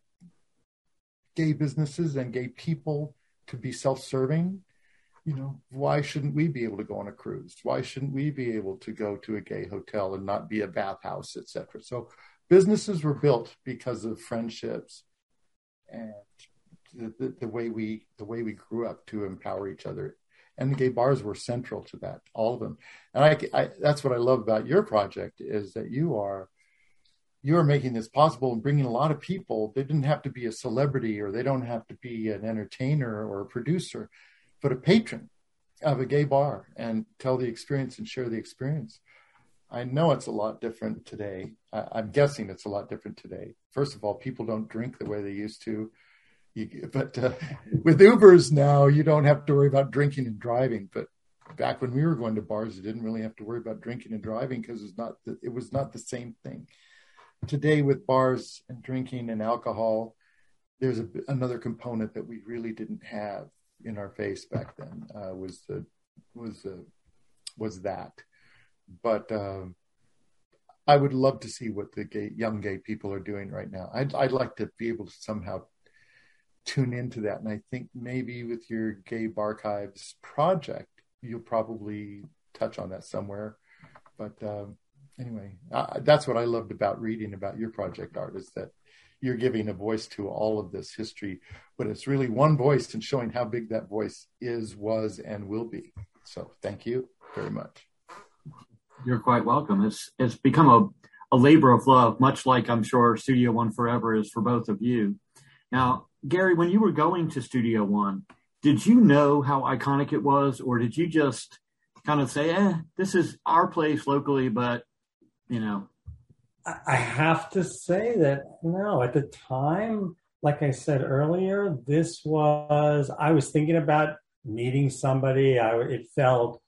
B: gay businesses and gay people to be self-serving. You know, why shouldn't we be able to go on a cruise? Why shouldn't we be able to go to a gay hotel and not be a bathhouse, et cetera? So businesses were built because of friendships and The, the, the way we the way we grew up to empower each other, and the gay bars were central to that, all of them. And I, I that's what I love about your project, is that you are you are making this possible and bringing a lot of people. They didn't have to be a celebrity, or they don't have to be an entertainer or a producer, but a patron of a gay bar, and tell the experience and share the experience. I know it's a lot different today. I, I'm guessing it's a lot different today. First of all, people don't drink the way they used to. You, but uh, with Ubers now, you don't have to worry about drinking and driving. But back when we were going to bars, you didn't really have to worry about drinking and driving, because it was not the, it was not the same thing. Today, with bars and drinking and alcohol, there's a, another component that we really didn't have in our face back then. Uh, was the was the was that. But uh, I would love to see what the gay, young gay people are doing right now. I'd, I'd like to be able to somehow tune into that. And I think maybe with your Gay Barchives project, you'll probably touch on that somewhere. But um, anyway, uh, that's what I loved about reading about your project, Art, is that you're giving a voice to all of this history, but it's really one voice, and showing how big that voice is, was, and will be. So thank you very much.
A: You're quite welcome. It's it's become a, a labor of love, much like I'm sure Studio One Forever is for both of you. Now, Gary, when you were going to Studio One, did you know how iconic it was, or did you just kind of say, eh, this is our place locally, but, you know?
D: I have to say that, no, at the time, like I said earlier, this was, I was thinking about meeting somebody. I, it felt,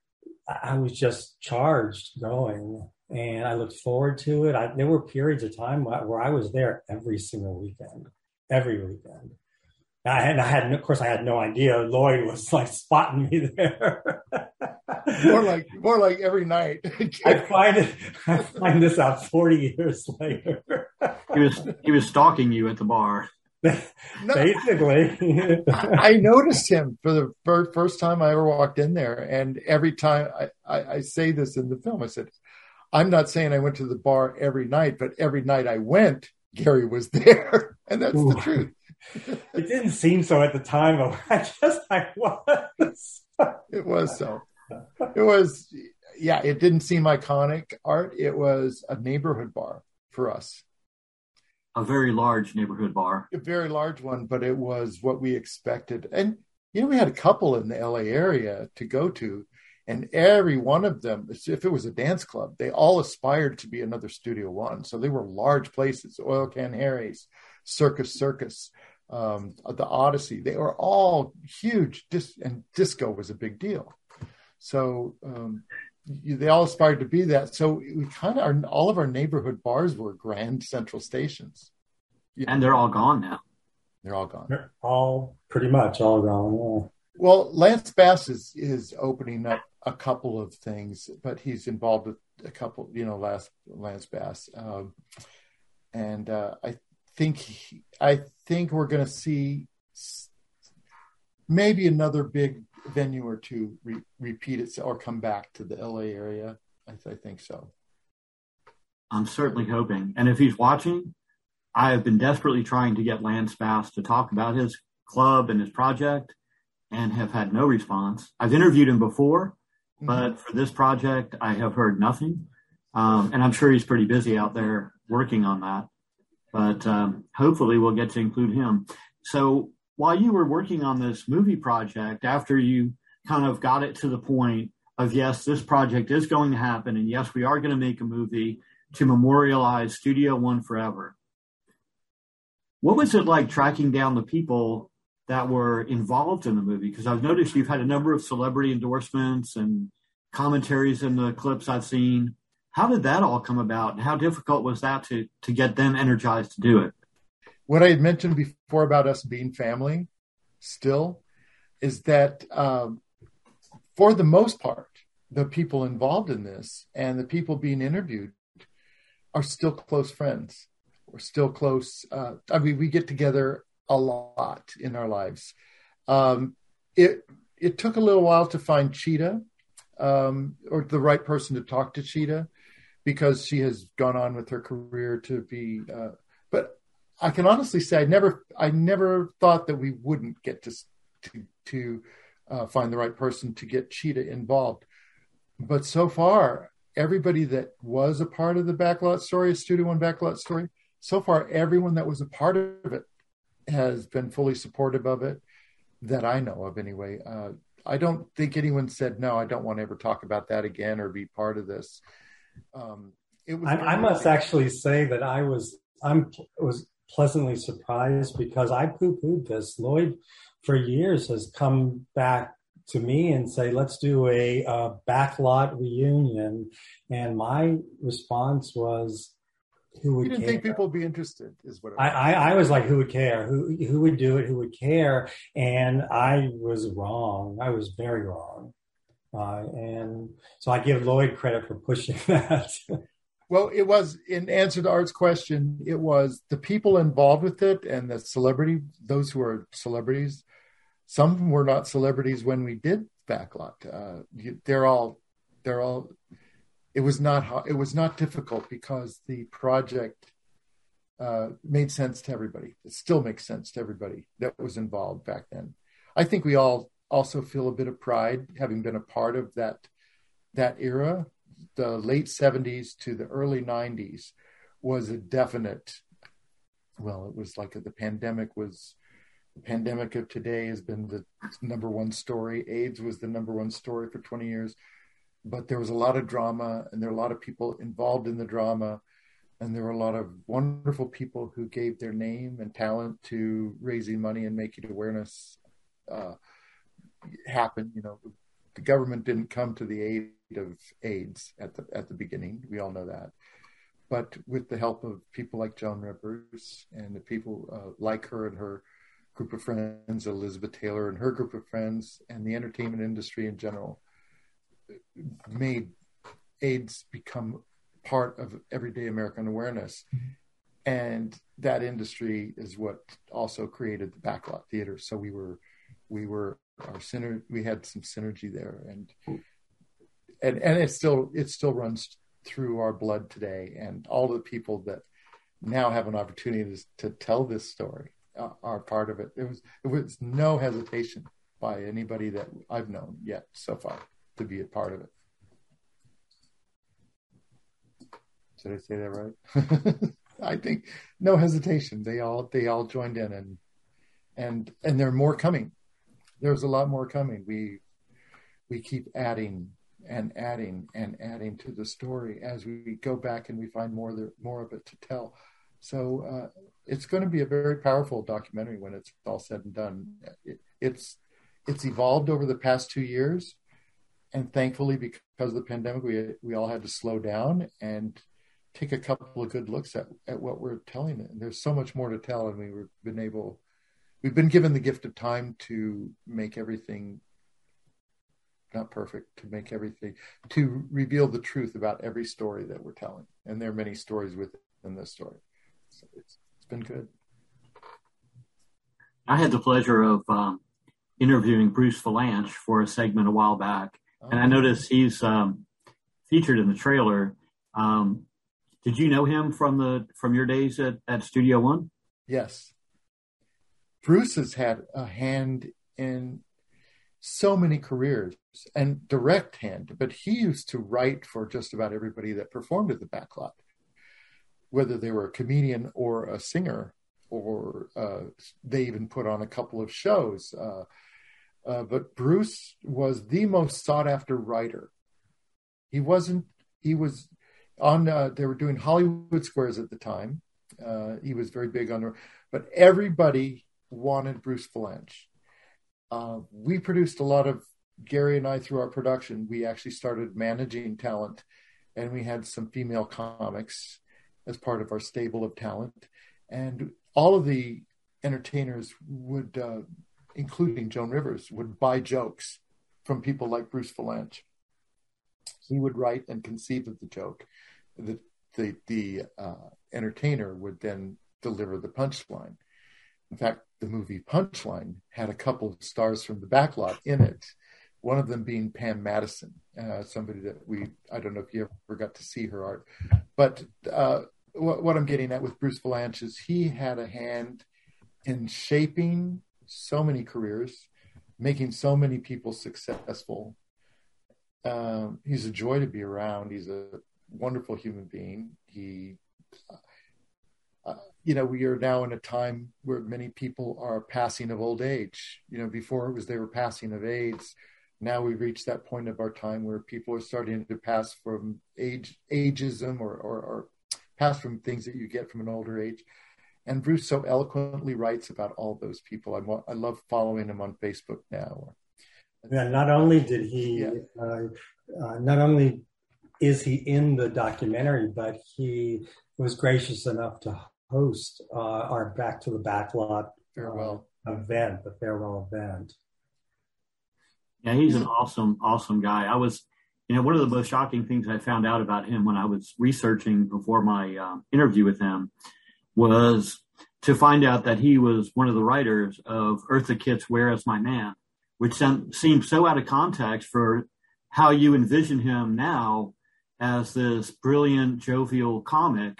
D: I was just charged going, and I looked forward to it. I, there were periods of time where I was there every single weekend, every weekend. I had, I had, of course, I had no idea Lloyd was like spotting me there.
B: more like, more like every night.
D: I find it. I find this out forty years later.
A: He was he was stalking you at the bar.
B: No,
D: basically.
B: I, I noticed him for the first, first time I ever walked in there, and every time I, I, I say this in the film, I said, "I'm not saying I went to the bar every night, but every night I went, Gary was there," and that's Ooh. The truth.
D: It didn't seem so at the time, but I just I was.
B: It was so. It was, yeah, it didn't seem iconic, Art. It was a neighborhood bar for us.
A: A very large neighborhood bar.
B: A very large one, but it was what we expected. And, you know, we had a couple in the L A area to go to, and every one of them, if it was a dance club, they all aspired to be another Studio One. So they were large places, Oil Can Harry's, Circus Circus, um, the Odyssey. They were all huge, dis- and disco was a big deal. So um, you, they all aspired to be that. So we kind of, all of our neighborhood bars were Grand Central stations.
A: Yeah. And they're all gone now.
B: They're all gone.
D: They're all pretty much all gone. Yeah.
B: Well, Lance Bass is, is opening up a couple of things, but he's involved with a couple, you know, last Lance Bass. Um, and uh, I think, he, I think we're going to see maybe another big venue or two re- repeat it or come back to the L A area. I, th- I think so.
A: I'm certainly hoping. And if he's watching, I have been desperately trying to get Lance Bass to talk about his club and his project and have had no response. I've interviewed him before, mm-hmm. but for this project, I have heard nothing. Um, and I'm sure he's pretty busy out there working on that. But um, hopefully we'll get to include him. So while you were working on this movie project, after you kind of got it to the point of, yes, this project is going to happen, and yes, we are going to make a movie to memorialize Studio One Forever, what was it like tracking down the people that were involved in the movie? Because I've noticed you've had a number of celebrity endorsements and commentaries in the clips I've seen. How did that all come about, and how difficult was that to, to get them energized to do it?
B: What I had mentioned before about us being family still is that um, for the most part, the people involved in this and the people being interviewed are still close friends. We're still close. Uh, I mean, we get together a lot in our lives. Um, it it took a little while to find Cheetah um, or the right person to talk to Cheetah, because she has gone on with her career to be, uh, but I can honestly say I never, I never thought that we wouldn't get to to, to uh, find the right person to get Cheetah involved. But so far, everybody that was a part of the Backlot Story, Studio One Backlot Story, so far everyone that was a part of it has been fully supportive of it, that I know of anyway. Uh, I don't think anyone said, no, I don't want to ever talk about that again or be part of this. Um, it was. I,
D: I must actually say that I was, I'm was. pleasantly surprised, because I poo-pooed this. Lloyd, for years, has come back to me and say, let's do a, a backlot reunion. And my response was, who would care? You didn't
B: care? Think people would be interested, is what
D: I, I, I was like, who would care? Who who would do it? Who would care? And I was wrong. I was very wrong. Uh, and so I give Lloyd credit for pushing that.
B: Well, it was, in answer to Art's question, it was the people involved with it and the celebrity, those who are celebrities. Some were not celebrities when we did Backlot. Uh, they're all, they're all, it was not, it was not difficult because the project uh, made sense to everybody. It still makes sense to everybody that was involved back then. I think we all also feel a bit of pride having been a part of that, that era. the late seventies to the early nineties was a definite, well, it was like the pandemic was, the pandemic of today has been the number one story. AIDS was the number one story for twenty years. But there was a lot of drama, and there were a lot of people involved in the drama. And there were a lot of wonderful people who gave their name and talent to raising money and making awareness uh, happen. You know, the government didn't come to the aid of AIDS at the at the beginning. We all know that. But with the help of people like Joan Rivers and the people uh, like her and her group of friends, Elizabeth Taylor and her group of friends, and the entertainment industry in general, made AIDS become part of everyday American awareness. And that industry is what also created the Backlot Theater. So we were, we were, our syner- we had some synergy there, and, and, and it still, it still runs through our blood today. And all the people that now have an opportunity to, to tell this story uh, are part of it. It was, it was no hesitation by anybody that I've known yet so far to be a part of it. Did I say that right? I think no hesitation. They all they all joined in, and and and there are more coming. There's a lot more coming. We we keep adding and adding and adding to the story as we go back and we find more there, more of it to tell. So uh, it's going to be a very powerful documentary when it's all said and done. It, it's it's evolved over the past two years, and thankfully, because of the pandemic, we we all had to slow down and take a couple of good looks at, at what we're telling it. And there's so much more to tell, and we've been able, we've been given the gift of time to make everything not perfect, to make everything, to reveal the truth about every story that we're telling. And there are many stories within this story. So it's, it's been good.
A: I had the pleasure of um, interviewing Bruce Vilanch for a segment a while back. Oh. And I noticed he's um, featured in the trailer. Um, Did you know him from the from your days at, at Studio One?
B: Yes. Bruce has had a hand in so many careers, and direct hand, but he used to write for just about everybody that performed at the Backlot, whether they were a comedian or a singer, or uh, they even put on a couple of shows. Uh, uh, but Bruce was the most sought after writer. He wasn't, he was... On, uh, they were doing Hollywood Squares at the time. Uh, he was very big on the, but everybody wanted Bruce Vilanch. Uh, we produced a lot of, Gary and I, through our production, we actually started managing talent, and we had some female comics as part of our stable of talent. And all of the entertainers would, uh, including Joan Rivers, would buy jokes from people like Bruce Vilanch. He would write and conceive of the joke. The the, the uh, entertainer would then deliver the punchline. In fact, the movie Punchline had a couple of stars from the Backlot in it. One of them being Pam Madison, uh, somebody that we, I don't know if you ever got to see her art. But uh, what, what I'm getting at with Bruce Vilanch is he had a hand in shaping so many careers, making so many people successful. Um, he's a joy to be around. He's a wonderful human being. He, uh, you know, we are now in a time where many people are passing of old age. You know, before it was they were passing of AIDS. Now we've reached that point of our time where people are starting to pass from age, ageism or, or, or pass from things that you get from an older age. And Bruce so eloquently writes about all those people. I'm, I love following him on Facebook now.
D: Yeah, not only did he,
B: yeah.
D: uh, uh, not only is he in the documentary, but he was gracious enough to host uh, our Back to the Backlot
B: farewell
D: uh, event, the farewell event.
A: Yeah, he's an awesome, awesome guy. I was, you know, one of the most shocking things I found out about him when I was researching before my uh, interview with him was to find out that he was one of the writers of Eartha Kitt's Where Is My Man, which seems so out of context for how you envision him now as this brilliant, jovial comic.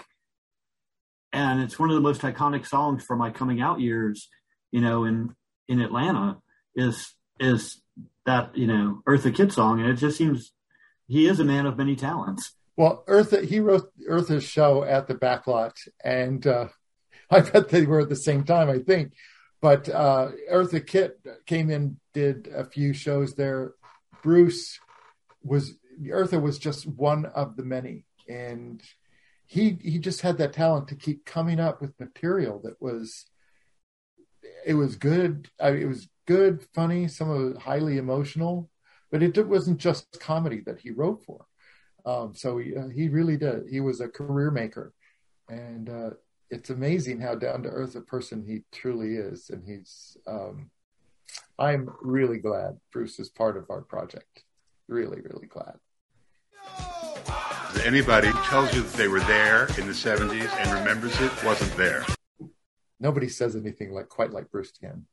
A: And it's one of the most iconic songs from my coming out years, you know, in, in Atlanta is, is that, you know, Eartha Kitt song. And it just seems he is a man of many talents.
B: Well, Eartha, he wrote Eartha's show at the Backlot, and uh, I bet they were at the same time, I think. But uh, Eartha Kitt came in, did a few shows there. Bruce was, Eartha was just one of the many. And he he just had that talent to keep coming up with material that was, it was good. I mean, it was good, funny, some of it highly emotional, but it wasn't just comedy that he wrote for. Um, so he, uh, he really did. He was a career maker. And uh, it's amazing how down to earth a person he truly is. And he's, um, I'm really glad Bruce is part of our project. Really, really glad.
E: Anybody who tells you that they were there in the seventies and remembers it wasn't there.
B: Nobody says anything like quite like Bruce can.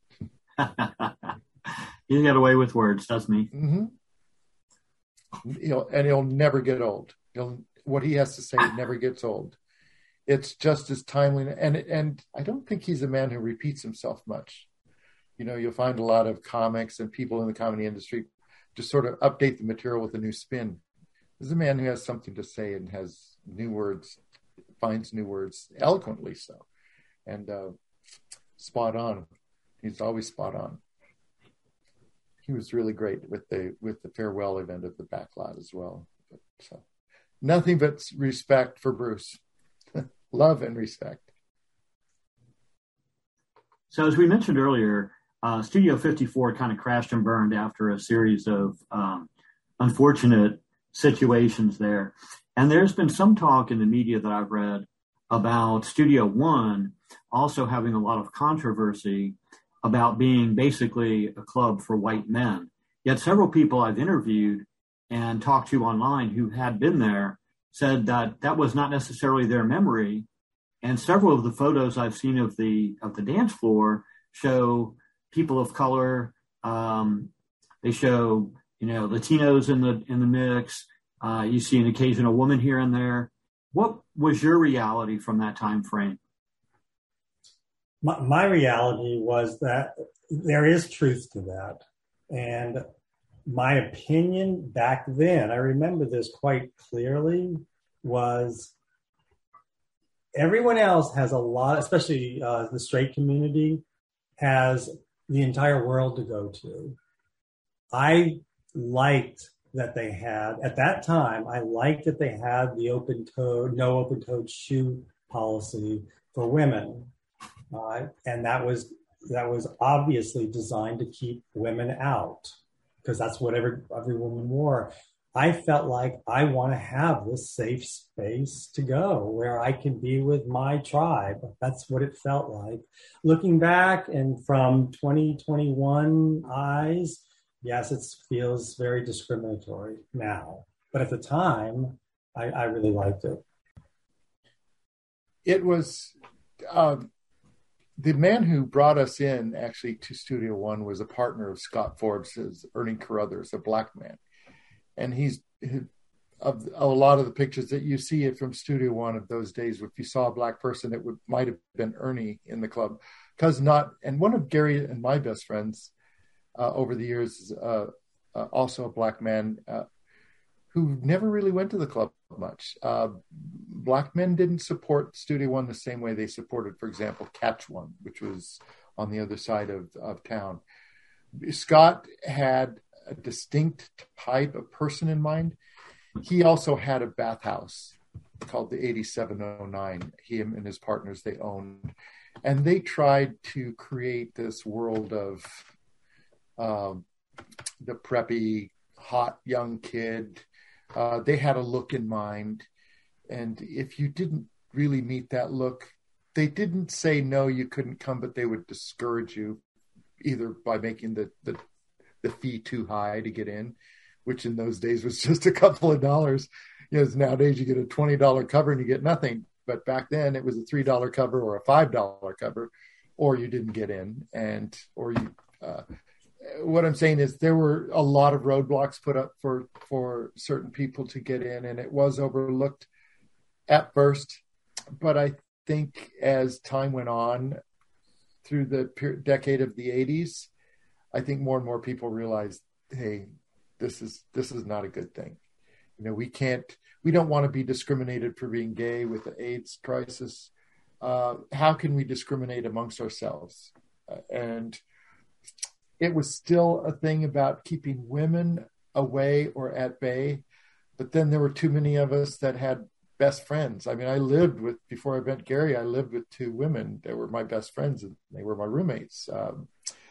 A: He got away with words, doesn't he?
B: Mm-hmm. He'll, and he'll never get old. He'll, what he has to say never gets old. It's just as timely. And, and I don't think he's a man who repeats himself much. You know, you'll find a lot of comics and people in the comedy industry just sort of update the material with a new spin. There's a man who has something to say and has new words, finds new words, eloquently so. And uh, spot on. He's always spot on. He was really great with the with the farewell event at the Backlot as well. So nothing but respect for Bruce. Love and respect.
A: So as we mentioned earlier, uh, Studio fifty-four kind of crashed and burned after a series of um, unfortunate situations there. And there's been some talk in the media that I've read about Studio One also having a lot of controversy about being basically a club for white men. Yet several people I've interviewed and talked to online who had been there said that that was not necessarily their memory. And several of the photos I've seen of the of the dance floor show people of color. Um, they show, you know, Latinos in the in the mix. Uh, you see an occasional woman here and there. What was your reality from that time frame?
D: My, my reality was that there is truth to that. And my opinion back then, I remember this quite clearly, was everyone else has a lot, especially uh, the straight community, has the entire world to go to. I liked that they had, at that time, I liked that they had the open-toed, no open-toed shoe policy for women. Uh, and that was that was obviously designed to keep women out, because that's what every, every woman wore. I felt like I want to have this safe space to go where I can be with my tribe. That's what it felt like. Looking back and from twenty twenty-one eyes, yes, it feels very discriminatory now. But at the time, I, I really liked it.
B: It was... Um, the man who brought us in actually to Studio One was a partner of Scott Forbes, Ernie Carruthers, a black man. And he's, he, of a lot of the pictures that you see it from Studio One of those days, if you saw a black person, it would might have been Ernie in the club. Because not, and one of Gary and my best friends uh, over the years is uh, uh, also a black man uh, who never really went to the club much. Uh, black men didn't support Studio One the same way they supported, for example, Catch One, which was on the other side of, of town. Scott had a distinct type of person in mind. He also had a bathhouse called the eighty-seven oh nine. He and his partners, they owned. And they tried to create this world of um, the preppy, hot young kid. Uh, they had a look in mind. And if you didn't really meet that look, they didn't say, no, you couldn't come, but they would discourage you either by making the, the, the fee too high to get in, which in those days was just a couple of dollars. You know, nowadays you get a twenty dollars cover and you get nothing. But back then it was a three dollars cover or a five dollars cover, or you didn't get in. And, or you, uh, what I'm saying is there were a lot of roadblocks put up for, for certain people to get in, and it was overlooked at first. But I think as time went on through the per- decade of the eighties, I think more and more people realized, hey, this is, this is not a good thing. know, we can't, we don't want to be discriminated for being gay with the AIDS crisis. Uh, how can we discriminate amongst ourselves? Uh, and it was still a thing about keeping women away or at bay. But then there were too many of us that had best friends. I mean, I lived with, before I met Gary, I lived with two women that were my best friends, and they were my roommates. Um,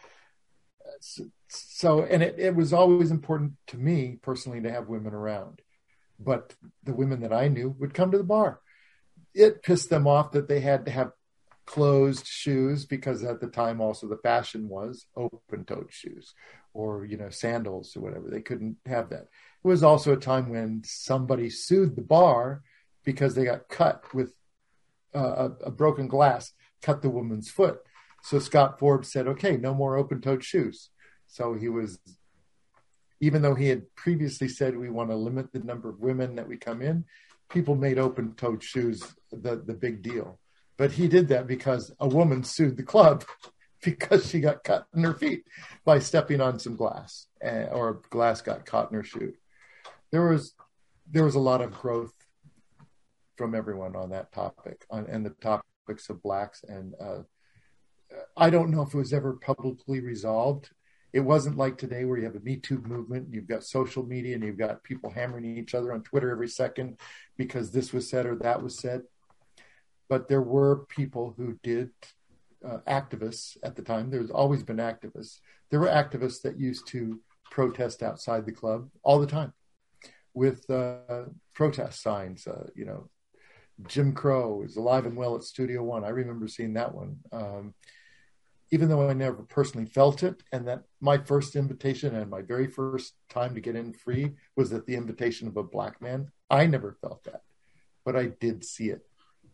B: so, so, and it, it was always important to me personally to have women around. But the women that I knew would come to the bar. It pissed them off that they had to have closed shoes, because at the time also the fashion was open-toed shoes or, you know, sandals or whatever. They couldn't have that. It was also a time when somebody sued the bar because they got cut with uh, a, a broken glass, cut the woman's foot. So Scott Forbes said, okay, no more open-toed shoes. So he was, even though he had previously said we want to limit the number of women that we come in, people made open-toed shoes the, the big deal. But he did that because a woman sued the club because she got cut in her feet by stepping on some glass, uh, or glass got caught in her shoe. There was there was a lot of growth from everyone on that topic, on, and the topics of blacks. And uh, I don't know if it was ever publicly resolved. It wasn't like today where you have a Me Too movement, you've got social media, and you've got people hammering each other on Twitter every second because this was said or that was said. But there were people who did, uh, activists at the time. There's always been activists. There were activists that used to protest outside the club all the time with uh, protest signs. Uh, you know, Jim Crow is alive and well at Studio One. I remember seeing that one. Um, even though I never personally felt it, and that my first invitation and my very first time to get in free was at the invitation of a black man. I never felt that, but I did see it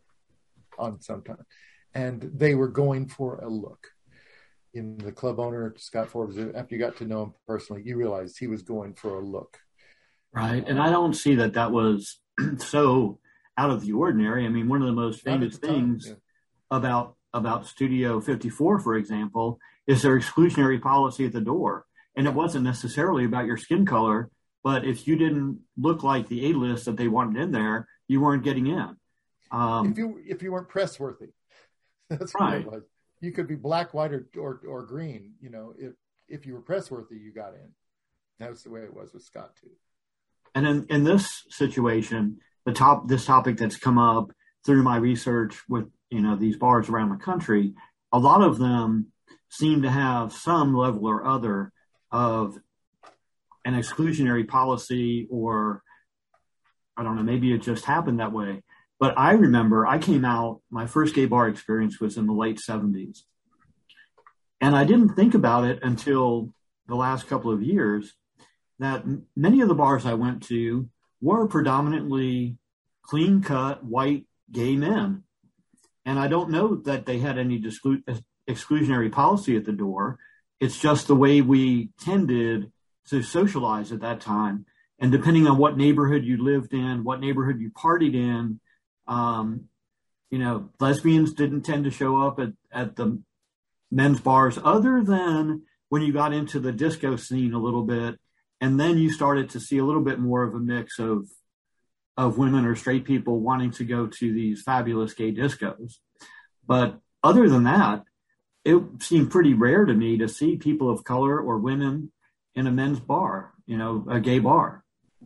B: on some time. And they were going for a look. You know, the club owner, Scott Forbes, after you got to know him personally, you realized he was going for a look.
A: Right. And I don't see that that was so out of the ordinary. I mean, one of the most famous things yeah. about about Studio fifty-four, for example, is their exclusionary policy at the door. And it wasn't necessarily about your skin color, but if you didn't look like the A-list that they wanted in there, you weren't getting in. Um,
B: if you if you weren't press worthy, that's
A: right.
B: what it was. You could be black, white, or, or or green. You know, if if you were press worthy, you got in. That was the way it was with Scott too.
A: And in, in this situation, the top this topic that's come up through my research with you know these bars around the country, a lot of them seem to have some level or other of an exclusionary policy, or I don't know, maybe it just happened that way. But I remember I came out, my first gay bar experience was in the late seventies. And I didn't think about it until the last couple of years that m- many of the bars I went to were predominantly clean-cut, white, gay men. And I don't know that they had any disclu- exclusionary policy at the door. It's just the way we tended to socialize at that time. And depending on what neighborhood you lived in, what neighborhood you partied in, Um, you know, lesbians didn't tend to show up at, at the men's bars other than when you got into the disco scene a little bit. And then you started to see a little bit more of a mix of, of women or straight people wanting to go to these fabulous gay discos. But other than that, it seemed pretty rare to me to see people of color or women in a men's bar, you know, a gay bar.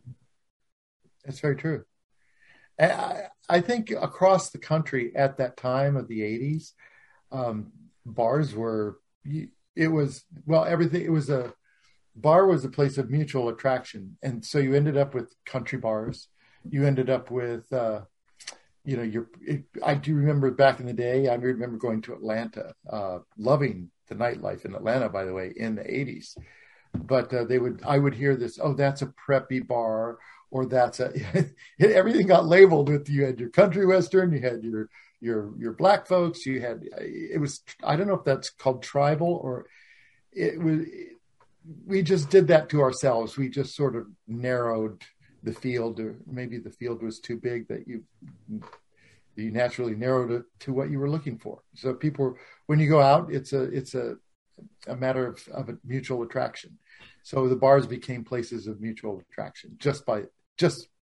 B: That's very true. I, I think across the country at that time of the eighties, um, bars were, it was, well, everything, it was a, bar was a place of mutual attraction. And so you ended up with country bars. You ended up with, uh, you know, your, it, I do remember back in the day, I remember going to Atlanta, uh, loving the nightlife in Atlanta, by the way, in the eighties. But uh, they would, I would hear this, oh, that's a preppy bar. Or that's a, everything got labeled with, you had your country western, you had your, your, your black folks, you had, it was, I don't know if that's called tribal or it was, we just did that to ourselves. We just sort of narrowed the field, or maybe the field was too big that you, you naturally narrowed it to what you were looking for. So people, when you go out, it's a, it's a, a matter of, of a mutual attraction. So the bars became places of mutual attraction just by, just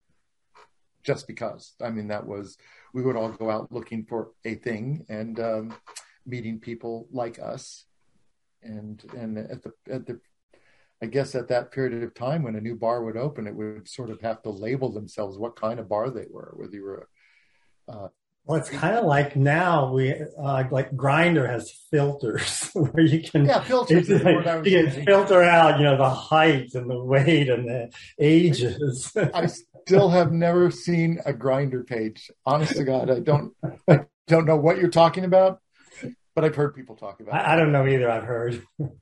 B: just because. I mean, that was, we would all go out looking for a thing and um, meeting people like us. And and at the at the I guess at that period of time when a new bar would open, it would sort of have to label themselves what kind of bar they were, whether you were uh,
D: well, it's kind of like now we uh, like Grindr has filters where you can
B: yeah filters is
D: like,
B: what I was
D: you can
B: using.
D: filter out, you know, the height and the weight and the ages.
B: I still have never seen a Grindr page. Honest to God, I don't I don't know what you're talking about, but I've heard people talk about it.
D: I, I don't know either. I've heard.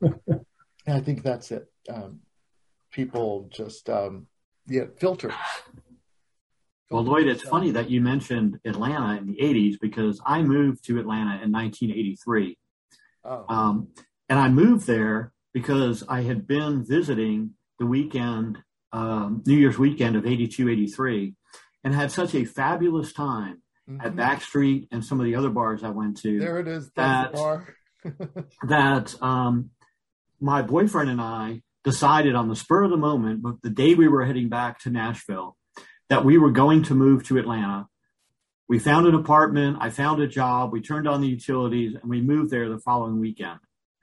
B: I think that's it. Um, people just um, yeah filter.
A: Well, Lloyd, it's funny that you mentioned Atlanta in the eighties because I moved to Atlanta in nineteen eighty-three.
B: Oh.
A: Um, and I moved there because I had been visiting the weekend, um, New Year's weekend of eighty-two, eighty-three, and had such a fabulous time mm-hmm. at Backstreet and some of the other bars I went to.
B: There it is. That's
A: that,
B: the bar.
A: that um, my boyfriend and I decided on the spur of the moment, but the day we were heading back to Nashville, that we were going to move to Atlanta. We found an apartment. I found a job. We turned on the utilities and we moved there the following weekend.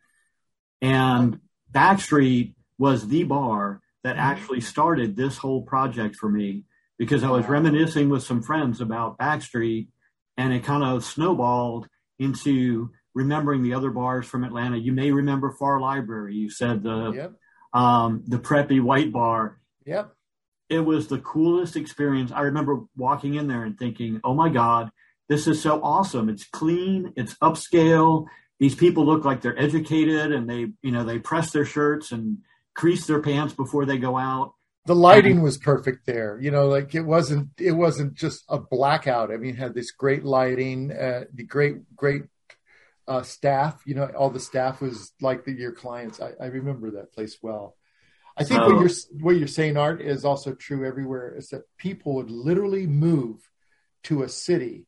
A: And Backstreet was the bar that actually started this whole project for me because I was reminiscing with some friends about Backstreet and it kind of snowballed into remembering the other bars from Atlanta. You may remember Far Library. You said the,
B: yep.
A: um, the preppy white bar.
B: Yep.
A: It was the coolest experience. I remember walking in there and thinking, oh my God, this is so awesome. It's clean. It's upscale. These people look like they're educated and they, you know, they press their shirts and crease their pants before they go out.
B: The lighting was perfect there. You know, like it wasn't, it wasn't just a blackout. I mean, it had this great lighting, uh, the great, great uh, staff, you know, all the staff was like the, your clients. I, I remember that place well. I think
A: so,
B: what you're what you're saying, Art, is also true everywhere. Is that people would literally move to a city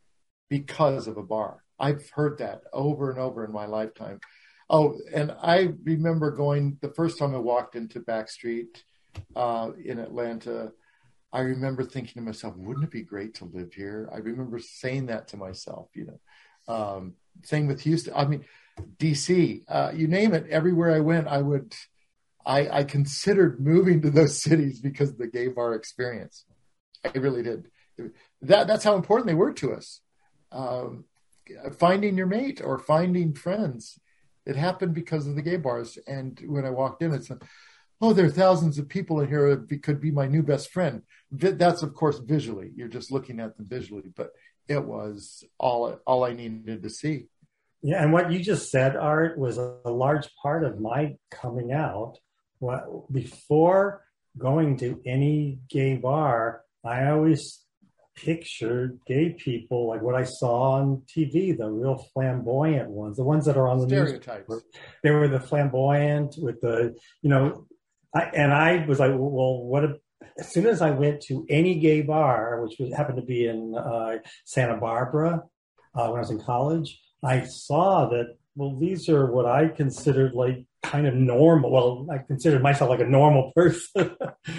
B: because of a bar. I've heard that over and over in my lifetime. Oh, and I remember going the first time I walked into Backstreet uh, in Atlanta. I remember thinking to myself, "Wouldn't it be great to live here?" I remember saying that to myself. You know, um, same with Houston. I mean, D C. Uh, you name it. Everywhere I went, I would. I, I considered moving to those cities because of the gay bar experience. I really did. That that's how important they were to us. Um, finding your mate or finding friends, it happened because of the gay bars. And when I walked in, it's, oh, there are thousands of people in here who could be my new best friend. That's, of course, visually. You're just looking at them visually. But it was all all I needed to see.
D: Yeah, and what you just said, Art, was a, a large part of my coming out. Well, before going to any gay bar, I always pictured gay people like what I saw on T V, the real flamboyant ones, the ones that are on the
B: stereotypes.
D: Newspaper. They were the flamboyant with the, you know, I, and I was like, well, what if, as soon as I went to any gay bar, which was, happened to be in uh, Santa Barbara uh, when I was in college, I saw that, well, these are what I considered like kind of normal. Well, I considered myself like a normal person,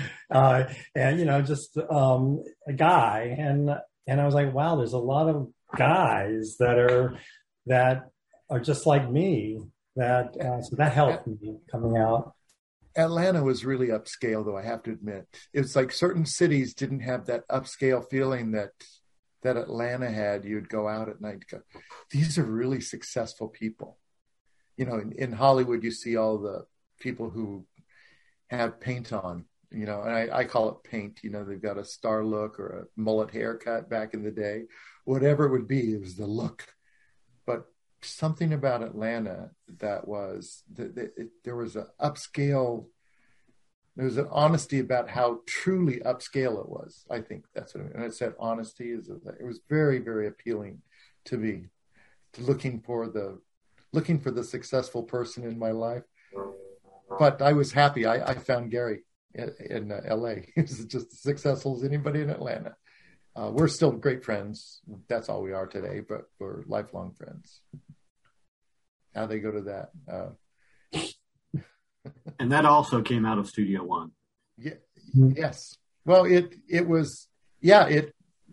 D: uh, and you know, just um, a guy. And and I was like, wow, there's a lot of guys that are that are just like me. That uh, so that helped me coming out.
B: Atlanta was really upscale, though I have to admit. It's like certain cities didn't have that upscale feeling that that Atlanta had. You'd go out at night and go, these are really successful people. You know, in, in Hollywood, you see all the people who have paint on, you know, and I, I call it paint. You know, they've got a star look or a mullet haircut back in the day. Whatever it would be, it was the look. But something about Atlanta that was, that, that it, there was an upscale, there was an honesty about how truly upscale it was. I think that's what I mean. And I said honesty is, it was very, very appealing to me, to looking for the, looking for the successful person in my life. But I was happy. I, I found Gary in, in uh, L A. He's just as successful as anybody in Atlanta. Uh, we're still great friends. That's all we are today, but we're lifelong friends. How they go to that. Uh,
A: and that also came out of Studio One.
B: Yeah, yes. Well, it, it was, yeah, it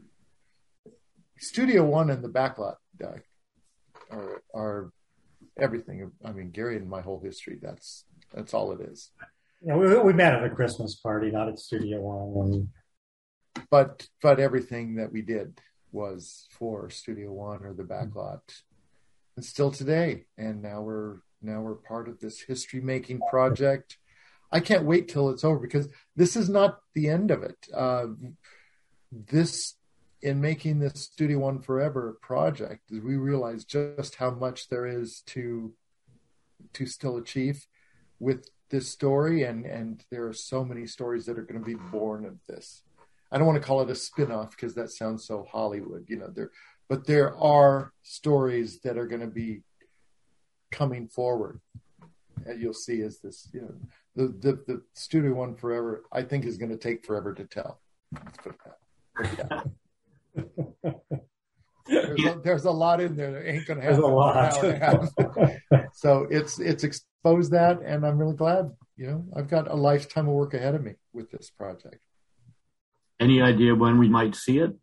B: Studio One and the backlot uh, are, are everything. I mean, Gary and my whole history. That's that's all it is.
D: Yeah, we, we met at a Christmas party, not at Studio One. And...
B: But but everything that we did was for Studio One or the backlot, and still today. And now we're now we're part of this history making project. I can't wait till it's over because this is not the end of it. Uh, this. In making this Studio One Forever project, we realize just how much there is to to still achieve with this story, and and there are so many stories that are going to be born of this. I don't want to call it a spin-off because that sounds so Hollywood, you know. There, but there are stories that are going to be coming forward, and you'll see as this, you know, the the, the Studio One Forever, I think, is going to take forever to tell. Let's put it that. Yeah. there's, a, there's a lot in there that ain't gonna happen.
D: There's a lot.
B: So it's it's exposed that, and I'm really glad. You know, I've got a lifetime of work ahead of me with this project.
A: Any idea when we might see it?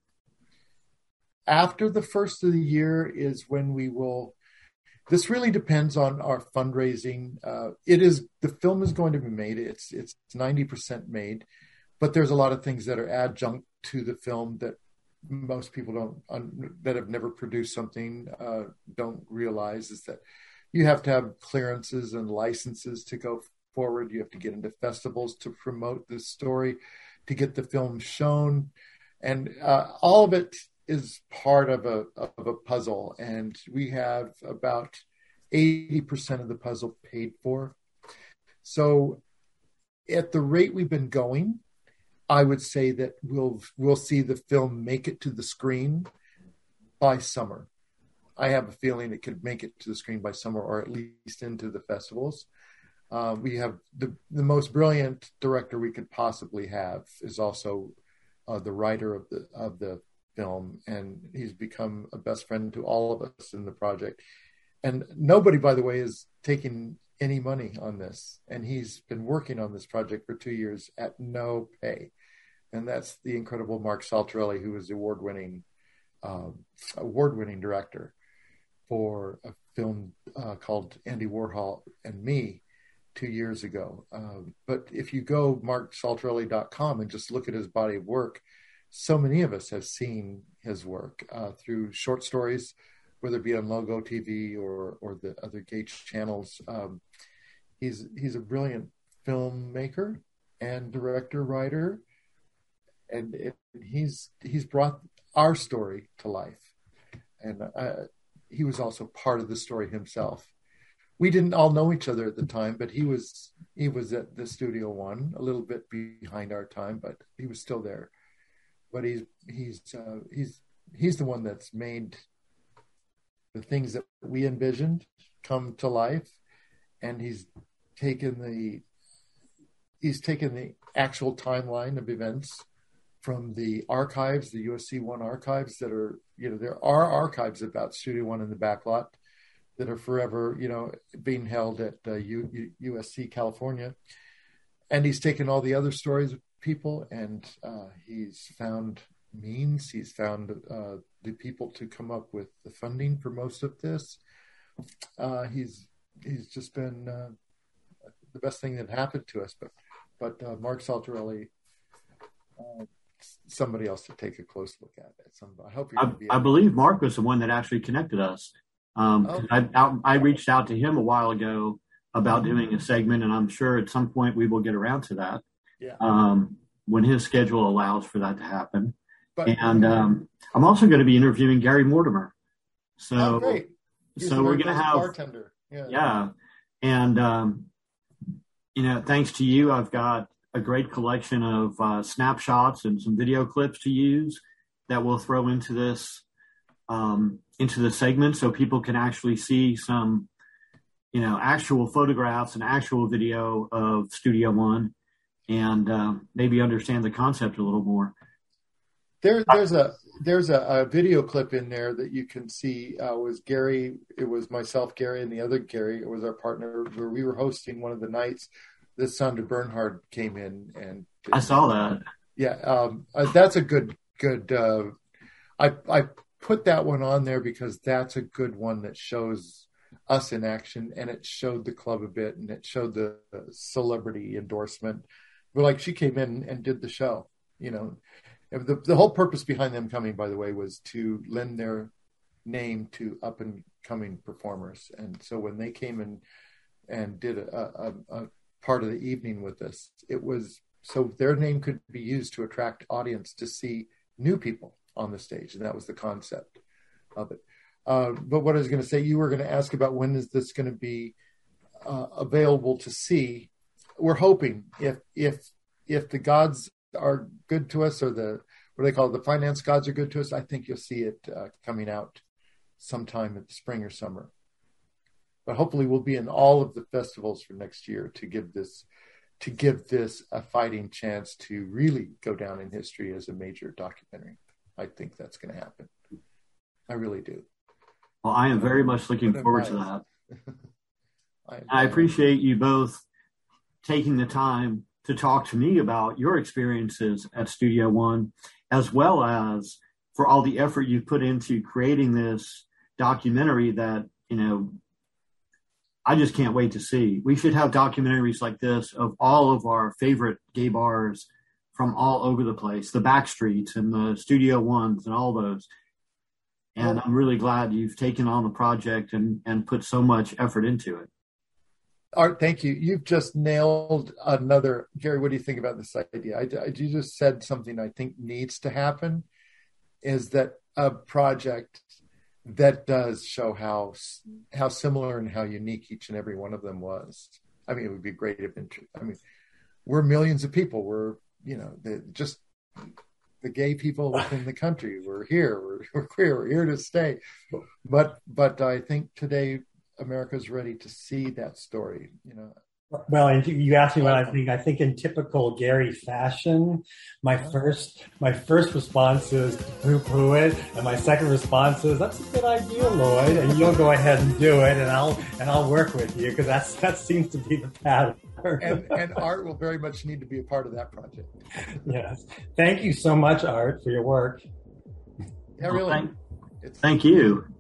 B: After the first of the year is when we will. This really depends on our fundraising. Uh, it is the film is going to be made. It's it's ninety percent made, but there's a lot of things that are adjunct to the film that most people don't un, that have never produced something uh, don't realize is that you have to have clearances and licenses to go forward. You have to get into festivals to promote this story, to get the film shown, and uh, all of it is part of a of a puzzle. And we have about eighty percent of the puzzle paid for. So at the rate we've been going, I would say that we'll we'll see the film make it to the screen by summer. I have a feeling it could make it to the screen by summer, or at least into the festivals. Uh, we have the the most brilliant director we could possibly have is also uh, the writer of the of the film, and he's become a best friend to all of us in the project. And nobody, by the way, is taking any money on this, and he's been working on this project for two years at no pay. And that's the incredible Mark Saltarelli, who is the award-winning um, award-winning director for a film uh, called Andy Warhol and Me two years ago. Um, but if you go mark saltarelli dot com and just look at his body of work, so many of us have seen his work uh, through short stories, whether it be on Logo T V or or the other Gage channels. Um, he's he's a brilliant filmmaker and director, writer. And it, he's he's brought our story to life, and uh, he was also part of the story himself. We didn't all know each other at the time, but he was he was at the Studio One, a little bit behind our time, but he was still there. But he's he's uh, he's he's the one that's made the things that we envisioned come to life, and he's taken the he's taken the actual timeline of events from the archives, the U S C One archives that are, you know, there are archives about Studio One in the backlot that are forever, you know, being held at uh, U- U- U S C California. And he's taken all the other stories of people, and uh, he's found means, he's found uh, the people to come up with the funding for most of this. Uh, he's he's just been uh, the best thing that happened to us. But but uh, Mark Saltarelli, uh, somebody else to take a close look at it. Some, I hope you're
A: I,
B: be
A: I believe Mark was the one that actually connected us. Um,
B: Oh.
A: I, I, I reached out to him a while ago about doing a segment, and I'm sure at some point we will get around to that
B: Yeah.
A: um, when his schedule allows for that to happen.
B: But
A: And um, I'm also going to be interviewing Gary Mortimer. So,
B: oh, great. He's
A: so
B: a
A: we're
B: very
A: going to
B: close
A: have,
B: bartender. Yeah.
A: yeah. And, um, you know, thanks to you, I've got a great collection of uh, snapshots and some video clips to use that we'll throw into this, um, into the segment so people can actually see some, you know, actual photographs and actual video of Studio One and uh, maybe understand the concept a little more.
B: There, there's a there's a, a video clip in there that you can see. Uh, was Gary? It was myself, Gary, and the other Gary. It was our partner where we were hosting one of the nights that Sandra Bernhard came in, and
A: I saw that.
B: yeah, um, uh, that's a good good. Uh, I I put that one on there because that's a good one that shows us in action, and it showed the club a bit, and it showed the celebrity endorsement. But like, she came in and did the show, you know. The, the whole purpose behind them coming, by the way, was to lend their name to up and coming performers. And so when they came in and did a, a, a part of the evening with us, it was so their name could be used to attract audience to see new people on the stage. And that was the concept of it. Uh, but what I was going to say, you were going to ask about when is this going to be uh, available to see. We're hoping if if if the gods are good to us, or the what do they call it, the finance gods are good to us, I think you'll see it uh, coming out sometime in the spring or summer. But hopefully we'll be in all of the festivals for next year to give this to give this a fighting chance to really go down in history as a major documentary. I think that's going to happen. I really do.
A: Well, I am very much looking forward to that. I, I appreciate you both taking the time to talk to me about your experiences at Studio One, as well as for all the effort you put into creating this documentary that, you know, I just can't wait to see. We should have documentaries like this of all of our favorite gay bars from all over the place, the Backstreets and the Studio Ones and all those. And I'm really glad you've taken on the project and, and put so much effort into it.
B: Art, thank you. You've just nailed another. Gary, what do you think about this idea? I, I, you just said something I think needs to happen, is that a project that does show how how similar and how unique each and every one of them was. I mean, it would be great if, I mean, we're millions of people. We're, you know, the, just the gay people within the country. We're here. We're, we're queer. We're here to stay. But but I think today America's ready to see that story, you know.
D: Well, and you asked me what I think. I think in typical Gary fashion, my first my first response is to poo-poo it, and my second response is, "That's a good idea, Lloyd," and you'll go ahead and do it, and I'll and I'll work with you, because that's that seems to be the pattern.
B: and and Art will very much need to be a part of that project.
D: Yes, thank you so much, Art, for your work.
B: Yeah, really.
A: Well, thank,
B: it's,
A: thank you.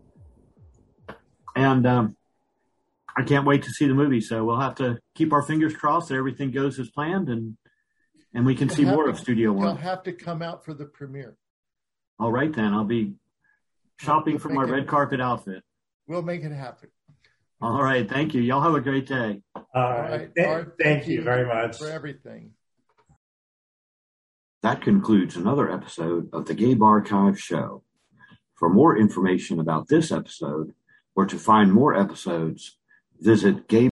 A: And um, I can't wait to see the movie. So we'll have to keep our fingers crossed that everything goes as planned, and and we can see more
B: to,
A: of Studio One.
B: You'll have to come out for the premiere.
A: All right, then. I'll be shopping
B: we'll
A: for my
B: it,
A: red carpet outfit.
B: We'll make it happen.
A: All right. Thank you. Y'all have a great day.
D: All right. Th-
B: Art,
D: thank,
B: thank
D: you very much
B: for everything.
A: That concludes another episode of the Gabe Archive Show. For more information about this episode, or to find more episodes, visit Gabe